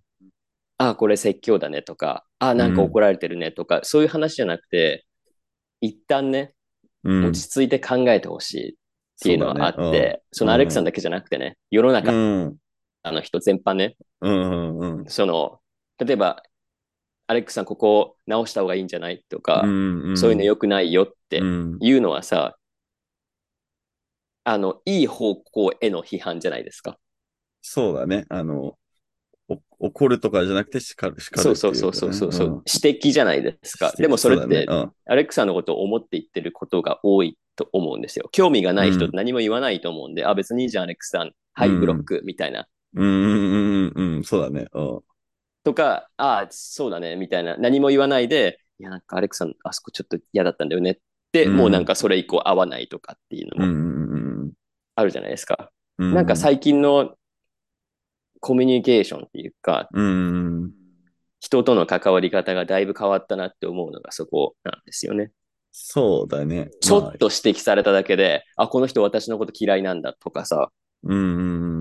あ、これ説教だねとか、あ、なんかうん、 怒られてるねとか、そういう話じゃなくて、一旦ね、 うん、 落ち着いて考えてほしいっていうのはあそうだね、 って、そのアレックうん、うん、 さんだけじゃなくてね、世のう中ん、 の人全般ね、 うん、うん、 その、例えば、アレックさんここ直した方がいいんじゃないとうか、そういうのん、 良くないよってうん、 いうのはさ、いい方向への批判じゃないですか。 そうだね、怒るとかじゃなくて叱るってそうそうそういうかね、 そうそうそう。 うん、 指摘じゃないですか。でもそそうだね、 れって、アレックさんのことを思って言ってることが多いと思うんですよ。興味がない人ってうん、 何も言わないと思うんで、あ、別にいいじゃん、アレックさん。はい、ブロッうん、 ク、みたいな。 うん、うん、うん、そうだね、 とか、ああ、そうだね、みたいな。何も言わないで、いや、なんかアレックさん、あそこちょっと嫌だったんだよねって、 うん、 もうなんかそれ以降合わないとかっていうのうん、 もうん、 あるじゃないですか。 うん、 なんか最近のコミュニケーションっていうか、 うん、 人との関わり方がだいぶ変わったなって思うのがそこなんですよね。 そうだね、 ちょまあ、 っと指摘されただけで、あ、この人私のこと嫌いなんだとかさ、 うん、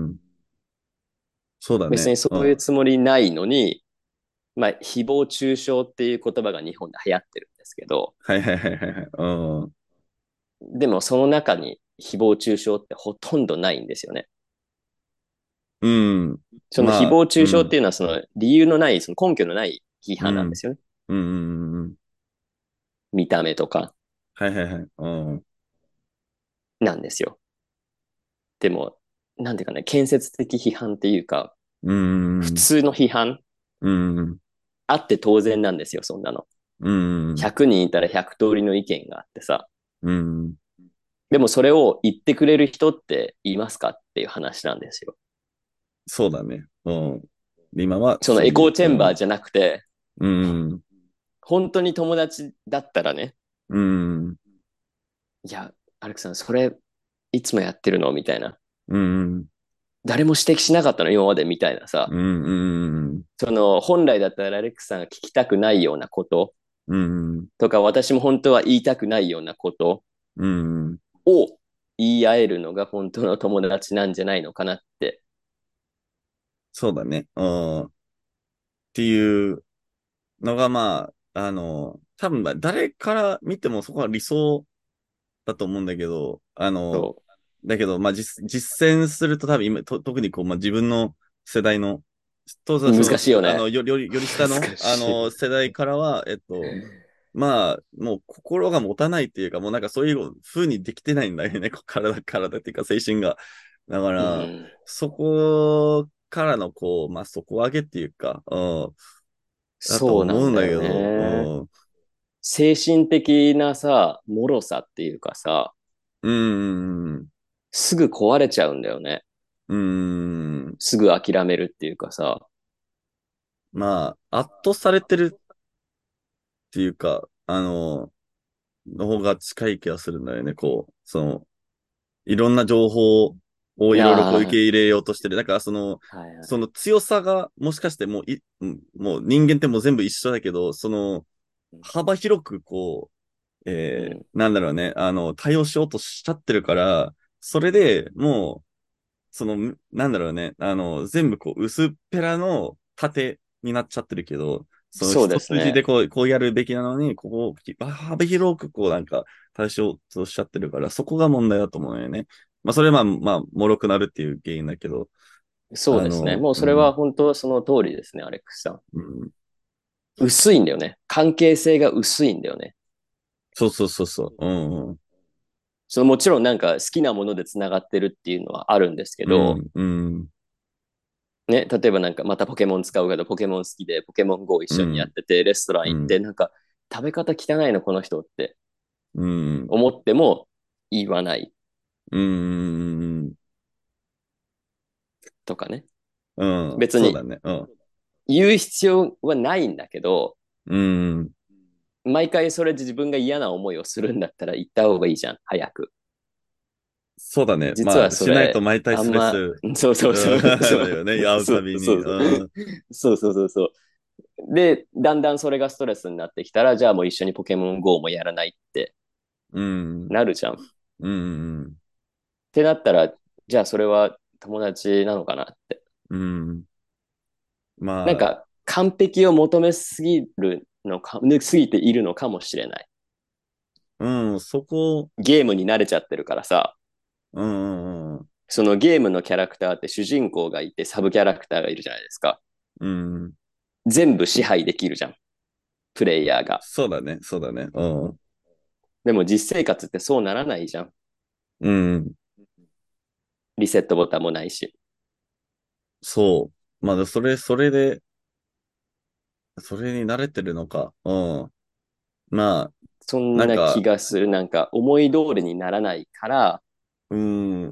そうだね。 別にそういううん。 つもりないのに、まあ、誹謗中傷っていう言葉が日本で流行ってるんですけど、 はいはいはいはいはい。うん。 でもその中に誹謗中傷ってほとんどないんですよね。 うん。 その誹まあ、 謗中傷ってうん。 いうのはその理由のない、その根拠のない批うん。 判なんですよね。 うん。うん。 見た目とかはいはいはい。うん。 なんですよ。でも、なんていうかね、建設的批判っていうか、 うん。 普通の批判うん。 あって当然なんですよ、そんなの。 うん。 100人いたら100通りの意見があってさ。 うん。 でもそれを言ってくれる人っていますかっていう話なんですよ。 そうだね。うん。今はそのエコーそういう、うん。 チェンバーじゃなくて、 うん。 本当に友達だったらね、 うん。 いや、アレクさん、それ、いつもやってるのみたいな。 うん。 誰も指摘しなかったの今までみたいなさ。 うん。うん。 その、本来だったらアレックさんが聞きたくないようなことうん。 とか、私も本当は言いたくないようなことうん。 を言い合えるのが本当の友達なんじゃないのかなって。 そうだね。うん。っていうのが、まあ、多分、誰から見てもそこは理想だと思うんだけど、 そだけど、まあ、実践すると多分今、特にこう、まあ、自分の世代の、 う。難その、 しいよね。 より下の、 難しい。 世代からは、まあ、もう心が持たないっていうか、もうなんかそういう風にできてないんだよね、こう体っていうか精神が。だかうら、 ん。 そこからのこう、まあ、底上げっていうか、うん、 だとそうなんだよ思うんだけど、 ね。精神的なさ、脆さっていうかさ、 うん、うん、 すぐ壊れちゃうんだよね。 うん、 すぐ諦めるっていうかさ。 まあ、圧倒されてるっていうか、の方が近い気がするんだよね。こう、いろんな情報をいろいろこう受けあ入れようとしてる。だからあ、はいはい。 その強さがもしかしてもう人間ってもう全部一緒だけど、幅広くこう、 うん。 なんだろうね、対応しようとしちゃってるから、それでもう、なんだろうね、全部こう薄っぺらの盾になっちゃってるけど、そのそうで一すね。 筋でこうやるべきなのに、幅広くこうなんか対象としちゃってるから、そこが問題だと思うよね。まあ、それは脆くなるっていう原因だけど、 そうですね。もうそれは本当その通りですね、アレックスさん。 うん、 薄いんだよね。関係性が薄いんだよね。 そうそうそうそう、 そのもちろんなんか好きなもので繋がってるっていうのはあるんですけど、 うん、 ね、例えばなんかまたポケモン使うけど、ポケモン好きでポケモン GO 一緒にやっうん、 てて、レストラン行って、 うん、 なんか食べ方汚いのこの人ってうん、 思っても言わないうん、 とかね。別にそうだね、 言う必要はないんだけど、 うん、 毎回それで自分が嫌な思いをするんだったら言った方がいいじゃん、早く。 そうだね。 実はまあ、しないとそれ、 毎回スあんま、 トレス、 そうそううん、 そう、そう、 だよね。会うそうたびに。 そうそう、 うん、 そうそうそうそう。で、だんだんそれがストレスになってきたら、じゃあもう一緒にポケモン GO もやらないってうん、 なるじゃん。っうん、 てなったら、じゃあそれは友達なのかなって。 うん。まあ、 なんか、完璧を求めすぎるのか、すぎているのかもしれない。 うん、そこ、 ゲームに慣れちゃってるからさ、 うん、 そのゲームのキャラクターって主人公がいてサブキャラクターがいるじゃないですか。 うん、 全部支配できるじゃん。プレイヤーが。 そうだね、そうだね。うん、 でも実生活ってそうならないじゃん。 うん、 リセットボタンもないし。 そう。まあ、それに慣れてるのか。うん。まあ、 そんな気なんか、 がする。なんか思い通りにならないから、 うん、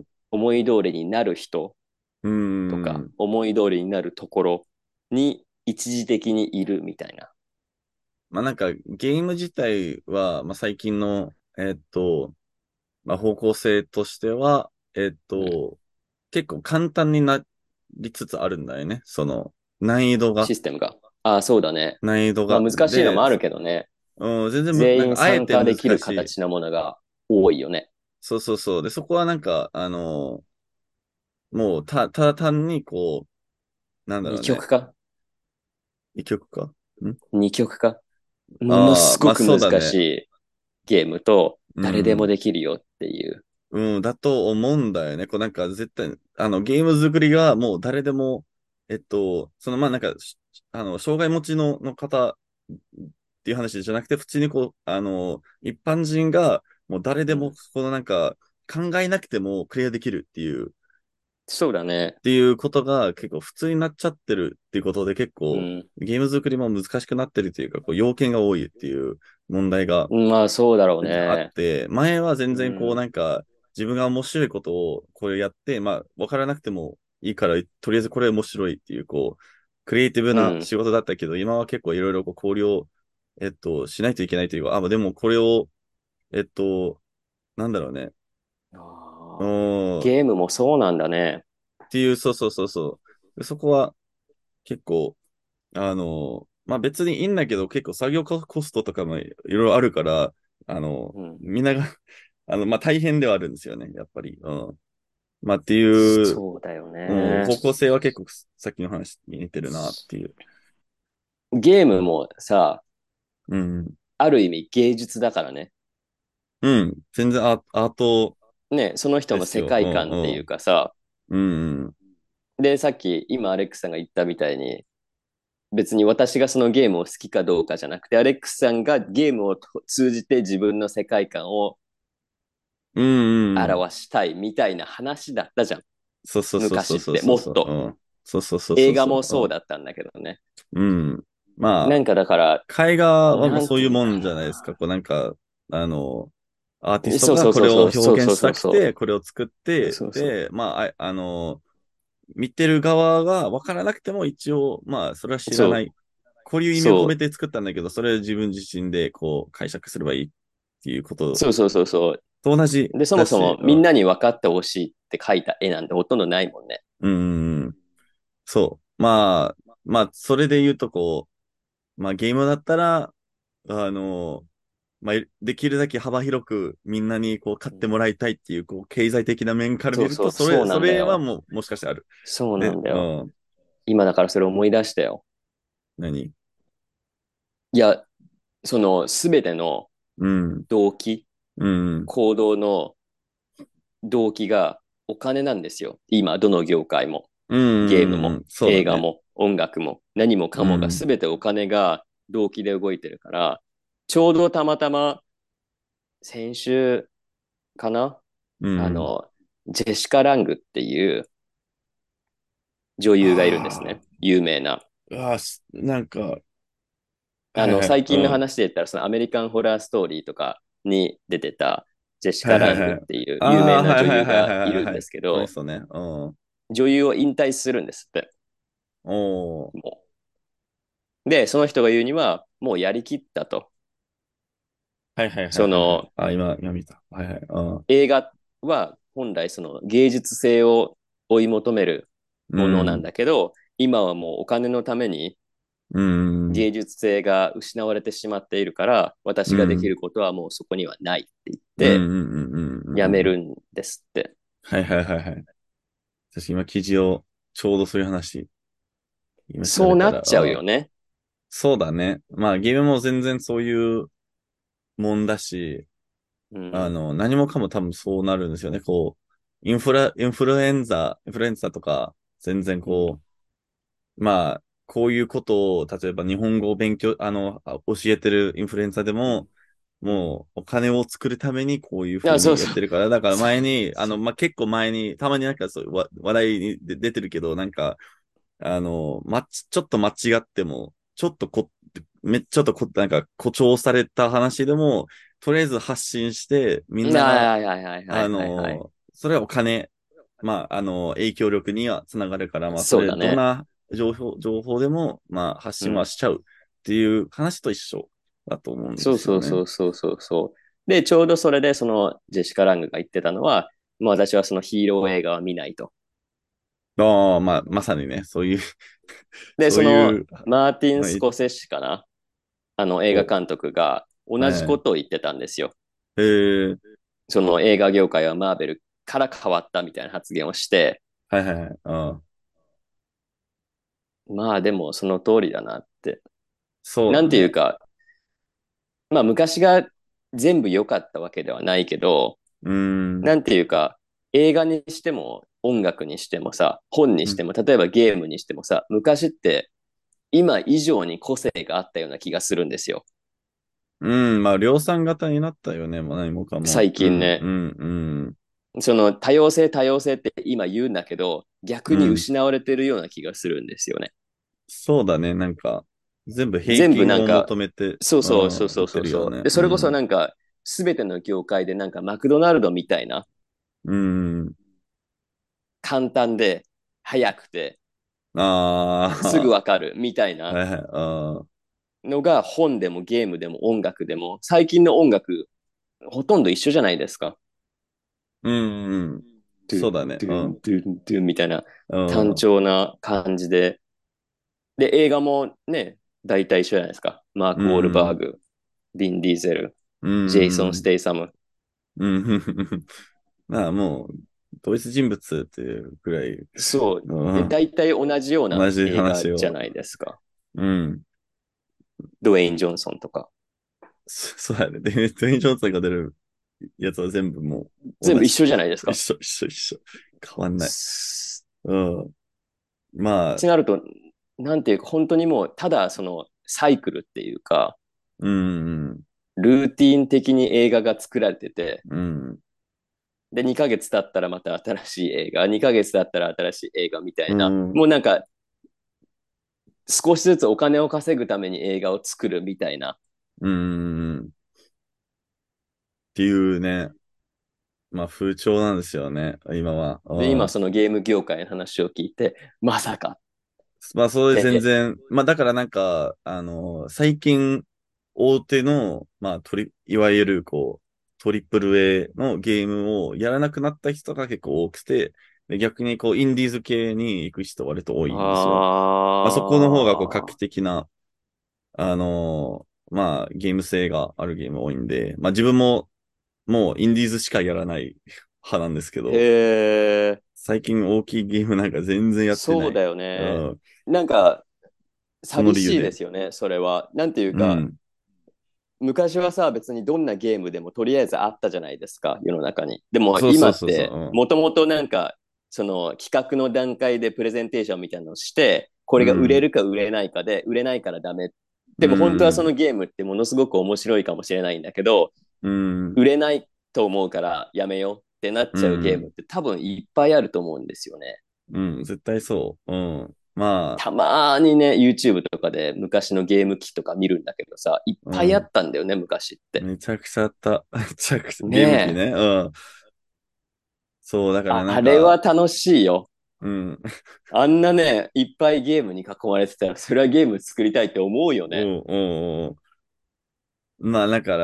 思い通りになる人うとか、 ん。 思い通りになるところに一時的にいるみたいな。 まあなんか、ゲーム自体は、まあ最近の、まあ方向性としては、 うん。 結構簡単になりつつあるんだよね。難易度が。 システムが。ああ、そうだね。まあ難易度が。 難しいのもあるけどね。 全然なんか、あえ全員参て難加できるしい。 形のものが多いよね。 そうそうそう。で、そこはなんか、もう、ただ単に、なんだろ二うね。 極化一曲か二極化ものああー、まあすごく難そうだね。 しいゲームとう誰でもん。 できるよっていう。 うん、だと思うんだよね。なんか絶対、ゲーム作りがもう誰でも、まあなんか、障害持ちの方っていう話じゃなくて、普通に一般人がもう誰でも、 うん、 なんか、考えなくてもクリアできるそうだね。 っていうことが結構普通になっちゃってるっていうことで結構、 うん。 ゲーム作りも難しくなってるっていうか、要件が多いっていう問題がまあそうだろう全然あっね。 て、前は全然うん。 なんか、自分が面白いことをこうやって、まあ、わからなくてもいいから、とりあえずこれ面白いっていう、クリエイティブうん。 な仕事だったけど、今は結構いろいろ考慮、しないといけないというか、でもこれを、えっと、なんだろうね。うあーーん、っゲームもそうなんだね。 ていう、そうそうそうそう。でそこは結構、まあ別にいいんだけど、結構作業コストとかもいろいろあるから、 うん。 みんながまあ大変ではあるんですよね、やっぱり。うん。まあっていう、 そうだようん、 ね。 方向性は結構さっきの話に似てるなっていう。 ゲームもさ、 うん。 ある意味芸術だからね。 うん。全然アートね、その人の世ですよ。う界観っていうんかさ、 うん。うん。 で、さっき今アレックスさんが言ったみたいに、別に私がそのゲームを好きかどうかじゃなくて、アレックスさんがゲームを通じて自分の世界観をうんうんうん。 表したいみたいな話だったじゃん。 そうそうそうそうそう昔ってそうそう。うもっと。 ん。そうそうそうそ映うそ画もそうう。 だったんだけどね。 うん。うん。 まあ、 なんかだから、 絵画はもうなんそういうもていうのかんじゃないですか。こうなんか、あの、アーティスな。 トがこれをそうそうそうそう、 表現しそうそうそたくて、 うそこれを作っう。 て、 そうそう。 で、まあ、見てる側が分からなくても一応、まあ、それは知らなそう、 い。こういう意味を込めそて作ったんだけど、それを自分自身でこう解釈すればいいっていうことそうそうそうそと同じう。で、そもそだし、 もみんなに分かってほしいって書いた絵なんてほとんどないもんね。 うん、そう。まあ、それで言うとこう、まあゲームだったら、あの、まあ、できるだけ幅広くみんなにこう買ってもらいたいっていう、こう、経済的な面から見ると、 そうそう、そうそなんだよ。 れはもう、もしかしてある。 そうなで、 んだよ。 うん、 今だからそれ思い出したよ。 何いや、そのすべてのうん、 動機、 うん、 行動の動機がお金なんですよ。今、どの業界も。 うん、 ゲームも、 そうだね。 映画も、音楽も、何もかもがうん、 全てお金が動機で動いてるから、ちょうどたまたま先週かなうん。 あの、ジェシカ・ラングっていう女優がいるんですあね。有名な。 なんか、はいはい、 最近のうん。 話で言ったら、そのアメリカンホラーストーリーとかに出てたジェシカ・はいはラングっいはい。 ていう有名ああ、 な女はいはい優がいはいはいはい、はい。 るんですけど、 この人ね。うん。 女優を引退するんですって。 おー。 もで、その人が言うには、もうやりきったと。 はいはいはいはいはい。 その今見た。はいはい。うん。 映画は本来その芸術性を追い求めるうものなんん。 だけど、今はもうお金のためにうん。 芸術性が失われてしまっているから、私ができうん。 ることはもうそこにはないって言っうん。 て、 うん。うん。うん。 やうん。 めるんですって。 はいはいはいはい。私今記事をちょうどそういう話、今調そうべたら、 なっちゃうあ、 よね。 そうだね。まあゲームも全然そういうもんだし、 うん。 何もかも多分そうなるんですよね。こう、インフルエンザとか、全然うん。 こまあ、こういうことを、例えば日本語を勉強、教えてるインフルエンサーでうん。 も、 うん。 もうお金を作るためにこういういや、 ふうにそうそう。 やってるから、だからそう。 前に、 そう。 まあ、結構前に、たまになんかそういう話題に出てるけど、なんか、ちょっと間違っても、ちょっとなんか誇張された話でも、とりあえず発信して、みんなが、 はいはいはいはいはいはい。 それはお金、まあ、影響力にはつながるから、まあ、それ、 そうだね。 どんな情報でも、まあ、発信はうん。 しちゃうっていう話と一緒だと思うんでそうそうそすよね。 うそうそうそう。で、ちょうどそれでそのジェシカ・ラングが言ってたのは、もう私はそのヒーロー映画は見ないと。 ああ、まあ、まさにね、そういうで、 そういう、 マーティン・まあ、 スコセッシかな映画お、 監督が同じはいはい。 ことを言ってたんですよ。 えー、 その映画業界はマーベルから変わったみたいな発言をして、 はいはいはい。ああ、 まあでもその通りだなって。なんていうそうだね。 か、まあ昔が全部良かったわけではないけど、 うーん。 なんていうか、映画にしても音楽にしてもさ、本にうん、 しても、例えばゲームにしてもさ、昔って今以上に個性があったような気がするんですよ。 うんまあ、量産型になったよね。もう何もかも。 最うん、 近ね。 うん、うん、 その多様性って今言うんだけど、逆にうん。 失われてるような気がするんですよね。 そうだね。なんか、全部平全部均をなんか、 求めて、 そうそうそう言っそうそうそう。 てるよね。 で、それこそうん。 なんか、すべての業界でなんかマクドナルドみたいな、 うん。 簡単で、早くて、すぐあわかるみたいあ、 なはいはい。ああ、 のが本でもゲームでも音楽でも、最近の音楽、ほとんど一緒じゃないですか。 うん、うん。 ドゥン、 そうだね。 ドゥン、 うん。 ドゥン、ドゥンみたいなう単ん。 調な感じで。で、映画もね、大体一緒じゃないですか。マーうク・ウォールバーん。 グ、ビン・ディーゼル、 うジェイソン・スん。 テイサム。 うん。まあ、もう、同一人物っていうくらい、 そう。で、 うん、 大体同じような同じ映画話を。 じゃないですか。 うん。 ドウェイン・ジョンソンとか。 そうやね。で、トゥイン・ジョンソンが出るやつは全部もう同じ。 全部一緒じゃないですか。 一緒。変わんない。 っうん。まあ、 てなると、なんていうか、本当にもう、ただそのサイクルっていうか、 うん、 ルーティン的に映画が作られてて、 うん、 で、2ヶ月経ったらまた新しい映画、2ヶ月経ったら新しい映画みたいな、 うん、 もうなんか、 少しずつお金を稼ぐために映画を作るみたいな。 うーん。っていうね、まあ風潮なんですよね、今は。 で、今うん。 そのゲーム業界の話を聞いて、まさかっまあ、それ全て。 然、まあ、だからなんか、最近、大手の、まあ、いわゆる、こう、トリプル A のゲームをやらなくなった人が結構多くて、で逆に、こう、インディーズ系に行く人割と多いんですよ。まあ、そこの方が、こう、画期ああ、 的な、まあ、ゲーム性があるゲーム多いんで、まあ、自分も、もう、インディーズしかやらない派なんですけへど、 え、 最近大きいゲームなんか全然やってない。 そうだよね。 うん、 なんか、 その寂しいで理由で。 すよね、それは。なんていうか、 うん。 昔はさ、別にどんなゲームでもとりあえずあったじゃないですか、世の中に。でもそうそうそうそ今って、 う。 もともとなんか、その企画の段階でプレゼンテーションみたいなのをして、これが売れうん。 るか売れないかで、売れないからダメ。 うでも本当はそん。 のゲームってものすごく面白いかもしれないんだけど、 うん。 売れないと思うからやめようってなっうちゃうゲームっん。 て多分いっぱいあると思うんですよね。 うん。絶対そう。うん。またまーにね、YouTube とかで昔のゲーム機とか見るんだけどさ、いっあ、うぱいあん。 ったんだよね、昔って。 めちゃくちゃあった。めちゃくちゃ、ゲーム機ねえ。 ね。うん。そう、だからなんあれはか、 楽しいよ。 うん。 あんなね、いっぱいゲームに囲まれてたら、それはゲーム作りたいって思うよね。 おうおうおう。まあ、だから、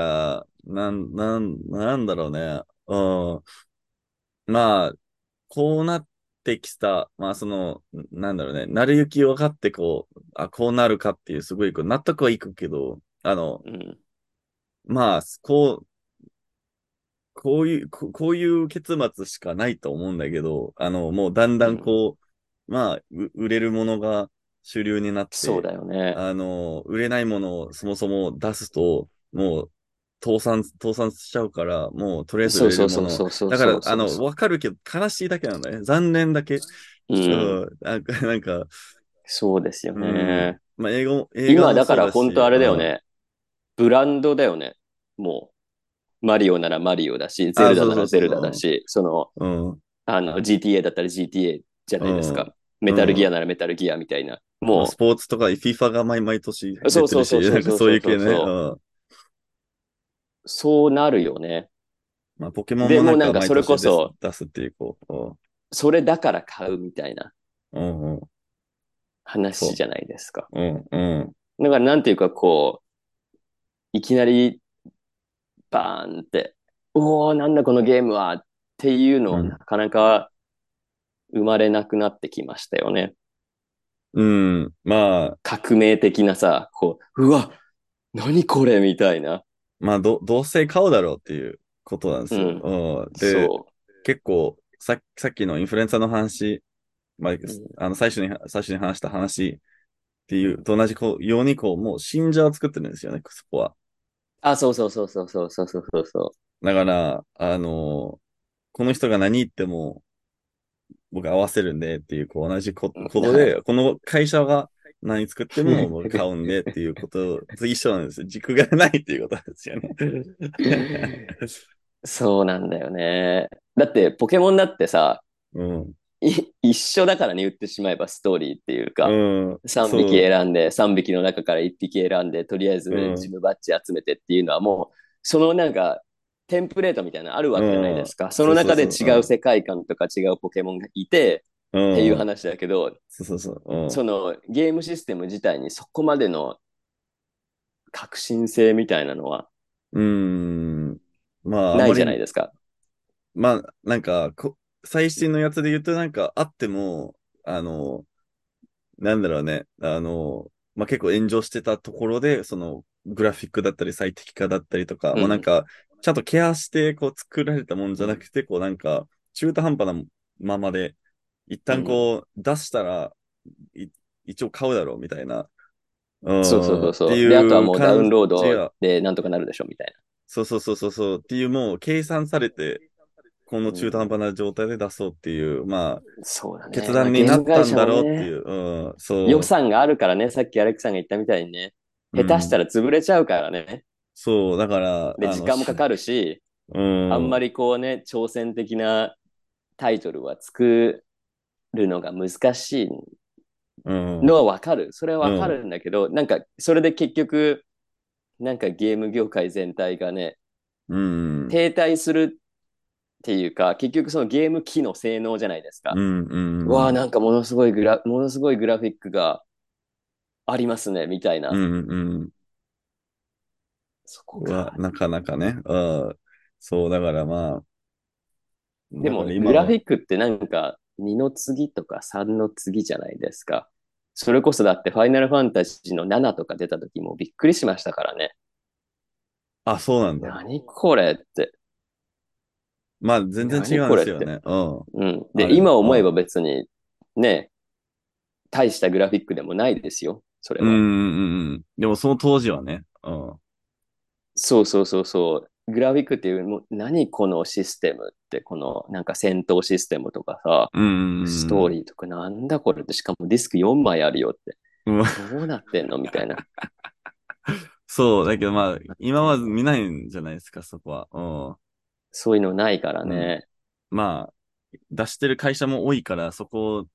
なんだろうね。うん。まあ、こうなってきた、まあ、なんだろうね。成り行き分かって、こう、あ、こうなるかっていう、すごい、こう、納得はいくけど、 うん。 まあ、こういう結末しかないと思うんだけど、もうだんだんうん。 こまあ、売れるものが主流になって、 そうだよね。 売れないものをそもそも出すと、もう、倒産しちゃうから、もう、とりあえず売そうれるもの。 そうそうそうそうだから、 そうそうそわかるけど、悲しいだけなんだね。残念だけ。 う。うん。 うん、なんか、 そうですようん、 ね。 まあ、映画今だかもそうら本当あだし、うん。 れだよね。ブランドだよね。もう、マリオならマリオだし、ゼあ、 ルダそうそうそうならゼルダだそし、その、 う。うん、 GTA だったら GTA じゃうん、 ないですか。メタルギアうん。 ならメタルギアみたいな。 まあ、 もスポーツとか FIFA が毎年う、そうそうそう出てるし、なんかそうそうそうそういう系ね。うそうそう。 ん。 そうなるよね。 まあ、ポケモンでもなんもなんかそれこか毎年そ、 出すっていう、こう、 それだから買うみたいなうん、うん、うん、そ話じゃないですか。 う。うん、うん、 だからなんていうかこう、いきなりバーンって、おお、なんだこのゲームはっていうのうん。 はなかなか生まれなくなってきましたよね。 うん、まあ、 革命的なさ、こう、うわ、何これみたいな。 まあ、どうせ買うだろうっていうことなんですよ。 うん。 うん。で、 そ結構、さっきのインフルエンザの話、まあ、 う。うん、 最初に話した話っていう、と同じように、もう信者を作ってるんですよね、そこは。 あ、そうそうそうそうそうそうそうそだから、この人が何言っても、僕合わせるんでっていう、同じう。うんことで、この会社が何作っても僕買うんでっていうことと一緒なんですよ。軸がないっていうことなんですよね。 そうなんだよね。だってポケモンだってさ、 うん。 一緒だからね、言ってしまえばストーリーっていうか、 うん。 3匹そう。 選んで、3匹の中から1匹選んで、とりあえうずジん。 ムバッジ集めてっていうのはもう、そのなんか、テンプレートみたいなのあるわけじゃないでうん。 すか。そのそうそうそう。 中で違う世界観とか違うポケモンがいてうん。うん。 っていう話だけど、 そうそうそう。 そのゲームシステム自体にそこまでの革新性みたいなのはうん。まあ、あないじゃなまり、 いですか。 まあ、なんか、最新のやつで言うとなんかあっても、あの、なんだろうね。まあ、結構炎上してたところで、グラフィックだったり最適化だったりとか、 うん。 もうなんか、ちゃんとケアして、作られたもんじうん。 ゃなくて、なんか、中途半端なままで、一旦うん。 出したら、い一応買うだろうみたいな、 そうそうってそうそう。で、あとはもうダウいう感ンロードじが、 でなんとかなるでしょみたいっていうもう計算されて、このな。うん。 中途半端な状態で出そうっていう、まあ、 そうだね。まあ、 決断にゲーなったんだム会社もね、 ろうっていう、 予算があるからね、さっきアレックさんが言ったみたいにね、 うん。 下手したら潰れちゃうからね。 そう、だから、 で、時間もかかるし、 うん、 あんまりこうね、挑戦的なタイトルは作るのが難しいうん。 のはわかる。それはわかうん。 るんだけど、なんか、それで結局、なんかゲーム業界全体がね、 うん。 停滞するっていうか、結局そのゲーム機の性能じゃないですか。 うん。うわあ、 ん。 なんかものすごいグラフィックがありますね、みたいな。 うん。うん。 そこは、 か。 なかなかね。うん。そう、だからまあ、だからでも、グ今は、 ラフィックってなんか2の次とか3の次じゃないですか。それこそだってファイナルファンタジーの7とか出た時もびっくりしましたからね。 あ、そうなんだ。 何これって。 まあ、全然違何うんでこれって。 すよね。うん。 うん。で、 あれ、 今思えばうん。 別にね、大したグラフィックでもないですよ。それうん。 は。 うん。でも、その当時はね。うん。 そうそうそうそう。グラフィックっていう、もう何このシステムって、このなんか戦闘システムとかさ、 うん。 ストーリーとかなんだこれって、しかもディスク4枚あるよって。 うん。 どうなってんのみたいな。 そう、だけどまあ、 どうなっ今はてんの見ないんじゃないですか、そこは。 そういうのないからうん。うん。 ね。 まあ、出してる会社も多いから、そこと、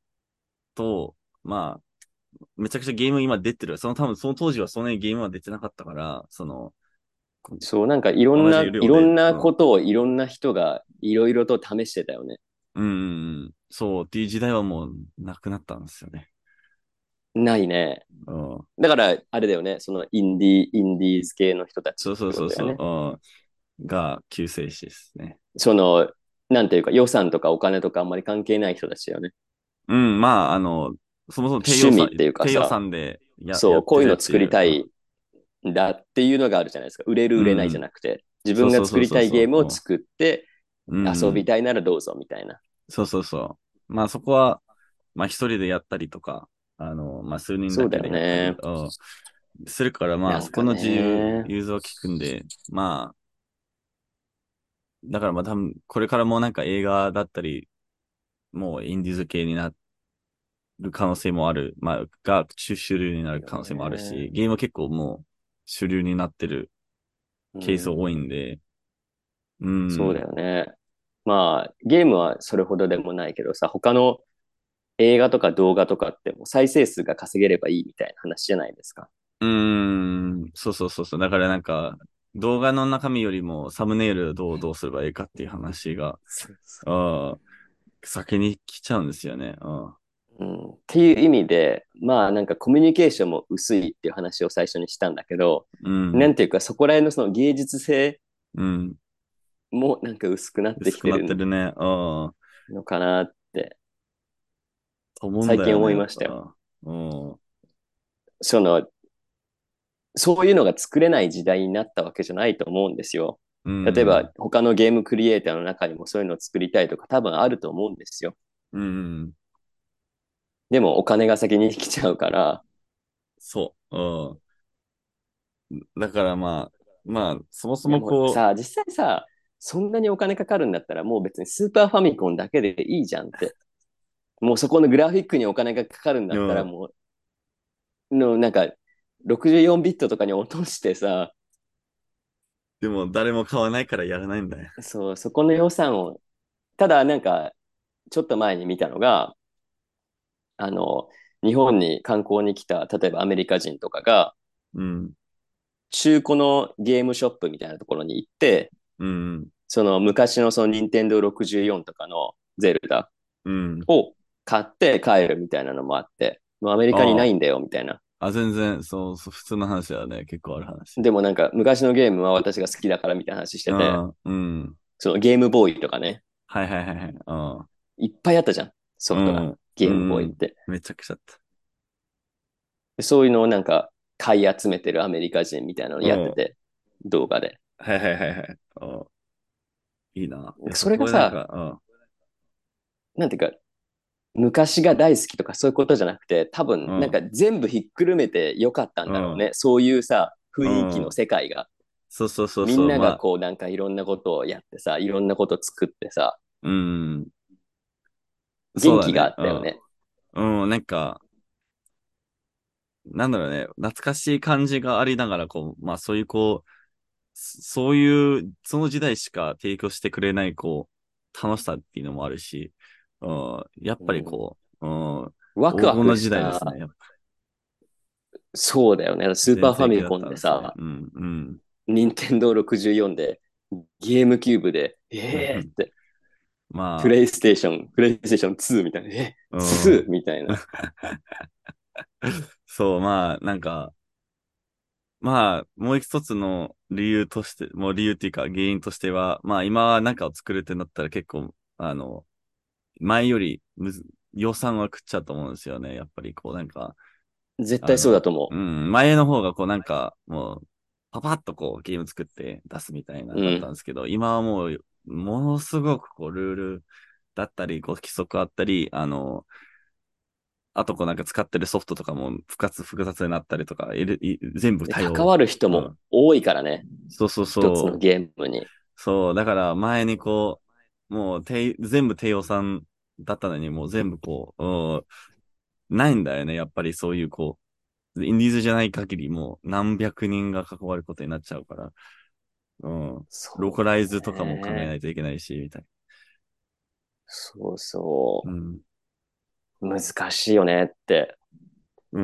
まあ、めちゃくちゃゲーム今出てる。多分その当時はそんなにゲームは出てなかったから、 そう、なんか同じい量で、 ろんなうん。 ことをいろんな人がいろいろと試してたよね。 うん。そうっていう時代はもうなくなったんですよね。 ないね。 うん。 だから、あれだよね。そのインディーズ系の人たちそうそうってこそうそう。 とだよね。 が救世主ですね。 その、なんていうか予算とかお金とかあんまり関係ない人たちだよね。 うん、まあ、そもそも趣味っていうか低予さ、 算でやそう、 ってこういうの作るっていう、うん。 りたいんだっていうのがあるじゃないですか。売れる売れないじゃうん。 なくて、自分がそうそう作りたいゲーそうそうそムを作ってう。うん。 遊びたいならどうぞみたいな。 そうそうそう。まあそこは、まあ一人でやったりとか、まあ数人だけそうだよでやったり、 ね。 するからまあそこなんかのね。 融通は効くんで、まあ、だからまあ多分これからもなんか映画だったり、もうインディーズ系になる可能性もある、まあが主流になるよ可能性もあるし、 ね。 ゲームは結構もう主流になってるうケース多いん。 んで、うそうだん、 よね。まあ、ゲームはそれほどでもないけどさ、他の映画とか動画とかってもう再生数が稼げればいいみたいな話じゃないですか。 そうそうそうそう。だからなんか、動画の中身よりもサムネイルどうすればいいかっていう話が、 そうそああ、先に来ちゃうんですよね。 う。うん、っていう意味で、まあなんかコミュニケーションも薄いっていう話を最初にしたんだけど、 うん、 なんていうかそこら辺のその芸術性うん。 もなんか薄くなってき薄くなっててるるね。 のかなってと思うん最近だよね、 思いましたよ。 やっぱ。うん、 その、そういうのが作れない時代になったわけじゃないと思うんですよ。 う例えばん、 他のゲームクリエイターの中にもそういうのを作りたいとか多分あると思うんですよ。 うん、 でもお金が先に来ちゃうから、 そう。だからまあ、そもそでもこもさ、実際さ、そんなにお金かかるんだったらもう別にスーパーファミコンだけでいいじゃんって。もうそこのグラフィックにお金がかかるんだう、 ったうん、 らもなんか64ビットとかに落としてさ、 でも誰も買わないからやらないんだよ。 そう、そこの予算を、ただなんかちょっと前に見たのが、あの、日本に観光に来た、例えばアメリカ人とかが、 うん、 中古のゲームショップみたいなところに行って、 うん、 その昔のその任天堂64とかのゼルダうん。 を買って帰るみたいなのもあって、もうアメリカになあいんだよみたいな。 全然、そう、普通の話だね。結構ある話。 でもなんか昔のゲームは私が好きだからみたいな話してて、 うん。 そのゲームボーイとかね、 はいはいはいはい。 いっぱいあったじゃん、ソフトが。 うん。 ゲームボーうん。 イって。 めちゃくちゃあった。 でそういうのをなんか買い集めてるアメリカ人みたいなのうん。 やってて、動画で。 はいはいはいはい。いいな。いや、そそれがさ、 こでなんか、 なんていうか、昔が大好きとかそういうことじゃなくて、多分なんかうん。 全部ひっくるめてよかったんうん。 だろうね。そういうさ、雰う囲気のん。 世界が。 そうそうそうみんそう。 ながこうなんかいろんなことをやってさ、いろんなこと作ってさ、 うん。そうだね。 元気があったよね。 なんか、なんだろうね。懐かしい感じがありながら、まあそういうそういう、その時代しか提供してくれない、楽しさっていうのもあるし、やっぱりうん。 ワク黄金のワクし時代ですね。 た。 やっぱそうだよね。スーパ全ーファ盛期だったミコンんですね。 でさ、 うん、うん。 任天堂64で、ゲームキューブで、って、 まプレイステーション2みたいな、 あ、うん。 2みたいな。 そう、まあ、なんか、まあ、もう一つの理由として、もう理由っていうか原因としては、まあ今は何かを作るってなったら結構、前より予算は食っちゃうと思うんですよね。やっぱりこうなんか、 絶対そうだと思前の方がこうなんか、もう、パパッとこうゲーム作って出すみたいなう。うだったんん。 ですけど、今はもう、ものすごくこうルールだったり、こう規則あったり、あとこうなんか使ってるソフトとかも複雑になったりとか、全部で、 多様。 関わる人もうん。 多いからね。 そうそう一つのそう。 ゲームに。 そう。だから前にこう、もう全部低予算だったのに、もう全部こう、ないんだよね。やっぱりそういうこう、インディーズじゃない限りもう何百人が関わることになっちゃうから、うん。ローカライそうズとかも考えね。 ないといけないし、みたいそうそな。うん。 う。難しいよねって。 うん。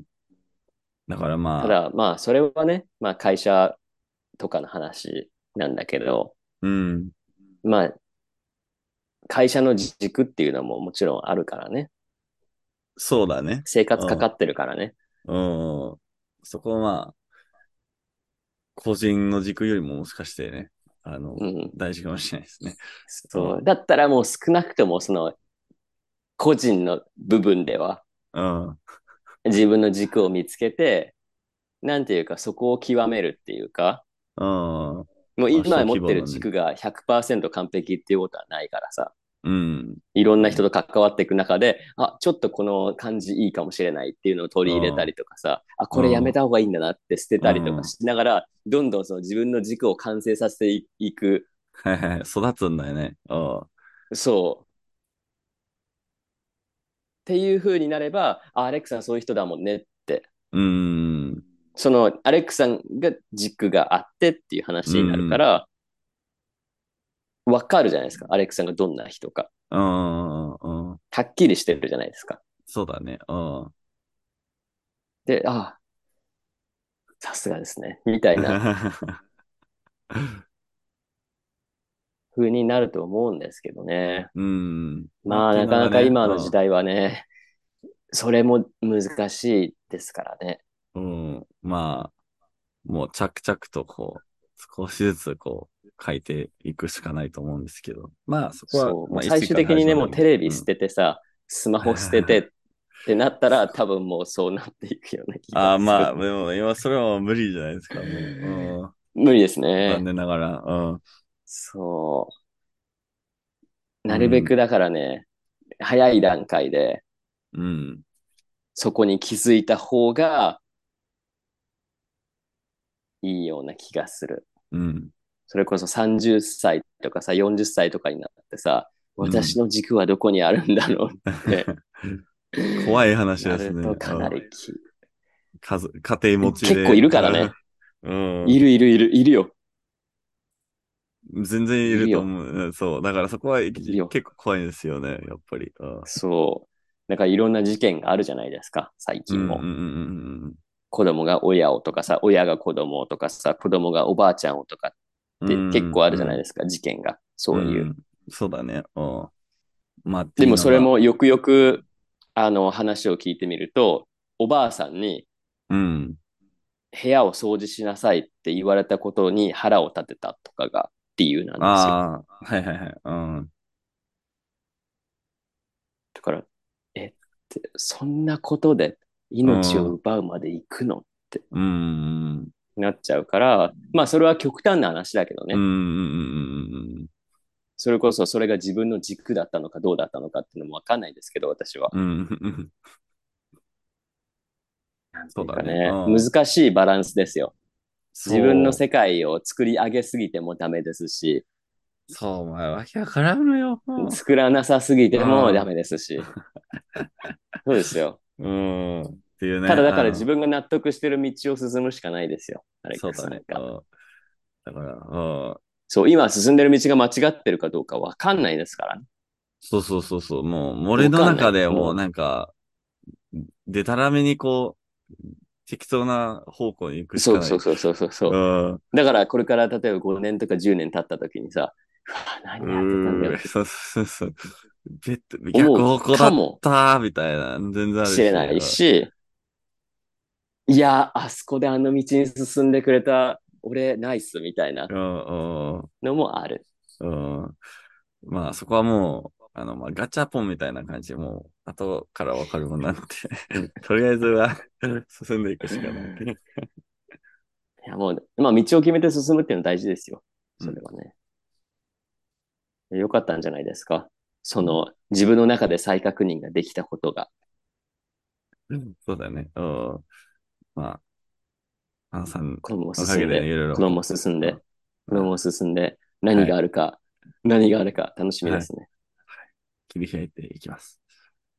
だからまあ、 ただ、まあ、それはね、まあ、会社とかの話なんだけど、 うん。 まあ、会社の軸っていうのももちろんあるからね。 そうだね。 生活かかうん。 ってるからね。 うん。そこはまあ、個人の軸よりももしかしてね、 うん。 大事かもしれないですね。うん。 そう。だったらもう少なくともその個人の部分ではうん。 自分の軸を見つけて、なんていうかそこを極めるっていうか、 うん。 もうまあ、小今持ってる規模のね。 軸が100%完璧っていうことはないからさ、 うん。 いろんな人うん。 と関わっていく中で、あ、ちょっとこの感じいいかもしれないっていうのを取り入れたうん。 りとかさ、あ、これやめうん。 た方がいいんだなって捨てたりとかうん。 しながら、どんどんその自分の軸を完成させていく。 はいはい。育つんだよね。うん。 そう。っていう風になれば、あ、アレックさんそういう人だもんねって。 うん。 そのアレックさんが軸があってっていうう話になるかん。 ら、わかるじゃないですか。アレックさんがどんな人か。 うん。うん。 はっきりしてるじゃないですか。 そうだね。うん。 で、あ、さすがですね。みたいな風になると思うんですけどね。 うん。まあ、っまあ、 ていうなかなかのがね、 今の時代はね、それも難しいですからね。 うん。うん。まあ、もう着々とこう、少しずつこう、変えていくしかないと思うんですけど。まあ、そこは、 そう、もうまあ、いつ最いから終的にね、もう始まるんで。 テレビ捨うん。 ててさ、スマホ捨ててってなったら、多分もうそうなっていくような気がああ、まあ、 する。 でも、今、それはもう無理じゃないですか、もう。 無理ですうん。残ね。 念ながら。うん。 そう。なるべうん。 くだからね、早い段階でうん。 そこに気づいた方がいいような気がする。 うん。 それこそ30歳とかさ、40歳とかになってさ、 うん。 私の軸はどこにあるんだろうって怖い話なですね。 るとかなり家庭持ちで、 結構いるからね。 うん。 いるいるいる、いるよ。 全然いるといるよ。 思う。うん。そう。だからそこはいるよ。 結構怖いですよね、やっぱり。 そう。なんかいろんな事件があるじゃないですか、最うん。うん。 近も。 うん。 子供が親をとかさ、親が子供をとかさ、子供がおばあちゃんをとかっうん。 て結構あるじゃないうん。 ですか、事件が。そういう。 うん。そうだね。うん。まあってでもそれいうのが、 もよくよく、話を聞いてみると、おばあさんにうん。 部屋を掃除しなさいって言われたことに腹を立てたとかが理由なんですよ。 ああ、はいはいはい。うん。 だから、そんなことでう命をん。 奪うまで行くのってうん。 なっちゃうから、まあそれは極端な話だけどうん。 ね。 うん。 それこそそれが自分の軸だったのかどうだったのかっていうのもわかんないですけど、私は。 うん。うん。 なんていうそうだね。うかね、 ん。 難しいバランスですよ。自分のそう。 世界を作り上げすぎてもダメですし、 そう、お前、わけわからんのよ。も作らなさすぎう。 てもダメですし。そうですよ。 うん。うん。っていうね。 ただだから自うん。 分が納得してる道を進むしかないですよ。アレッそうだね。うクさんが。 ん。だから、うん。 そう、今進んでる道が間違ってるかどうかわかんないですからね。 そうそうそうそう。もう、俺のわかんない。 中でもうもなんか、 でたらめにこう、適当な方向に行くしそうかない。 そうそうそうそうそうう。 ん。 だからこれから例えば5年とか10年経った時にさ、うわ、何やってたんだよってそうそうそう。逆思う方向だっかもたみたいな、全然あるし。 しれないし、いや、あそこであの道に進んでくれた俺ナイスみたいなうん、うん、 のもある。 うん。まあ、そこはもう、まあ、ガチャポンみたいな感じで、もう、後からわかるもんなんでとりあえずは進んでいくしかない。 いや、もう、まあ道を決めて進むっていうのは大事ですよ。 うん。 それはね。よかったんじゃないですか。そうん。 の、自分の中で再確認ができたことが。 そうだね。うん。まあ、さんこのままのおかげでね、い進んで、 ろいろこのままこう、う進んで、 ん。 このままま進んで、 あ、はい。 何があるか楽しみはい。 ですね。 切り開いていきます。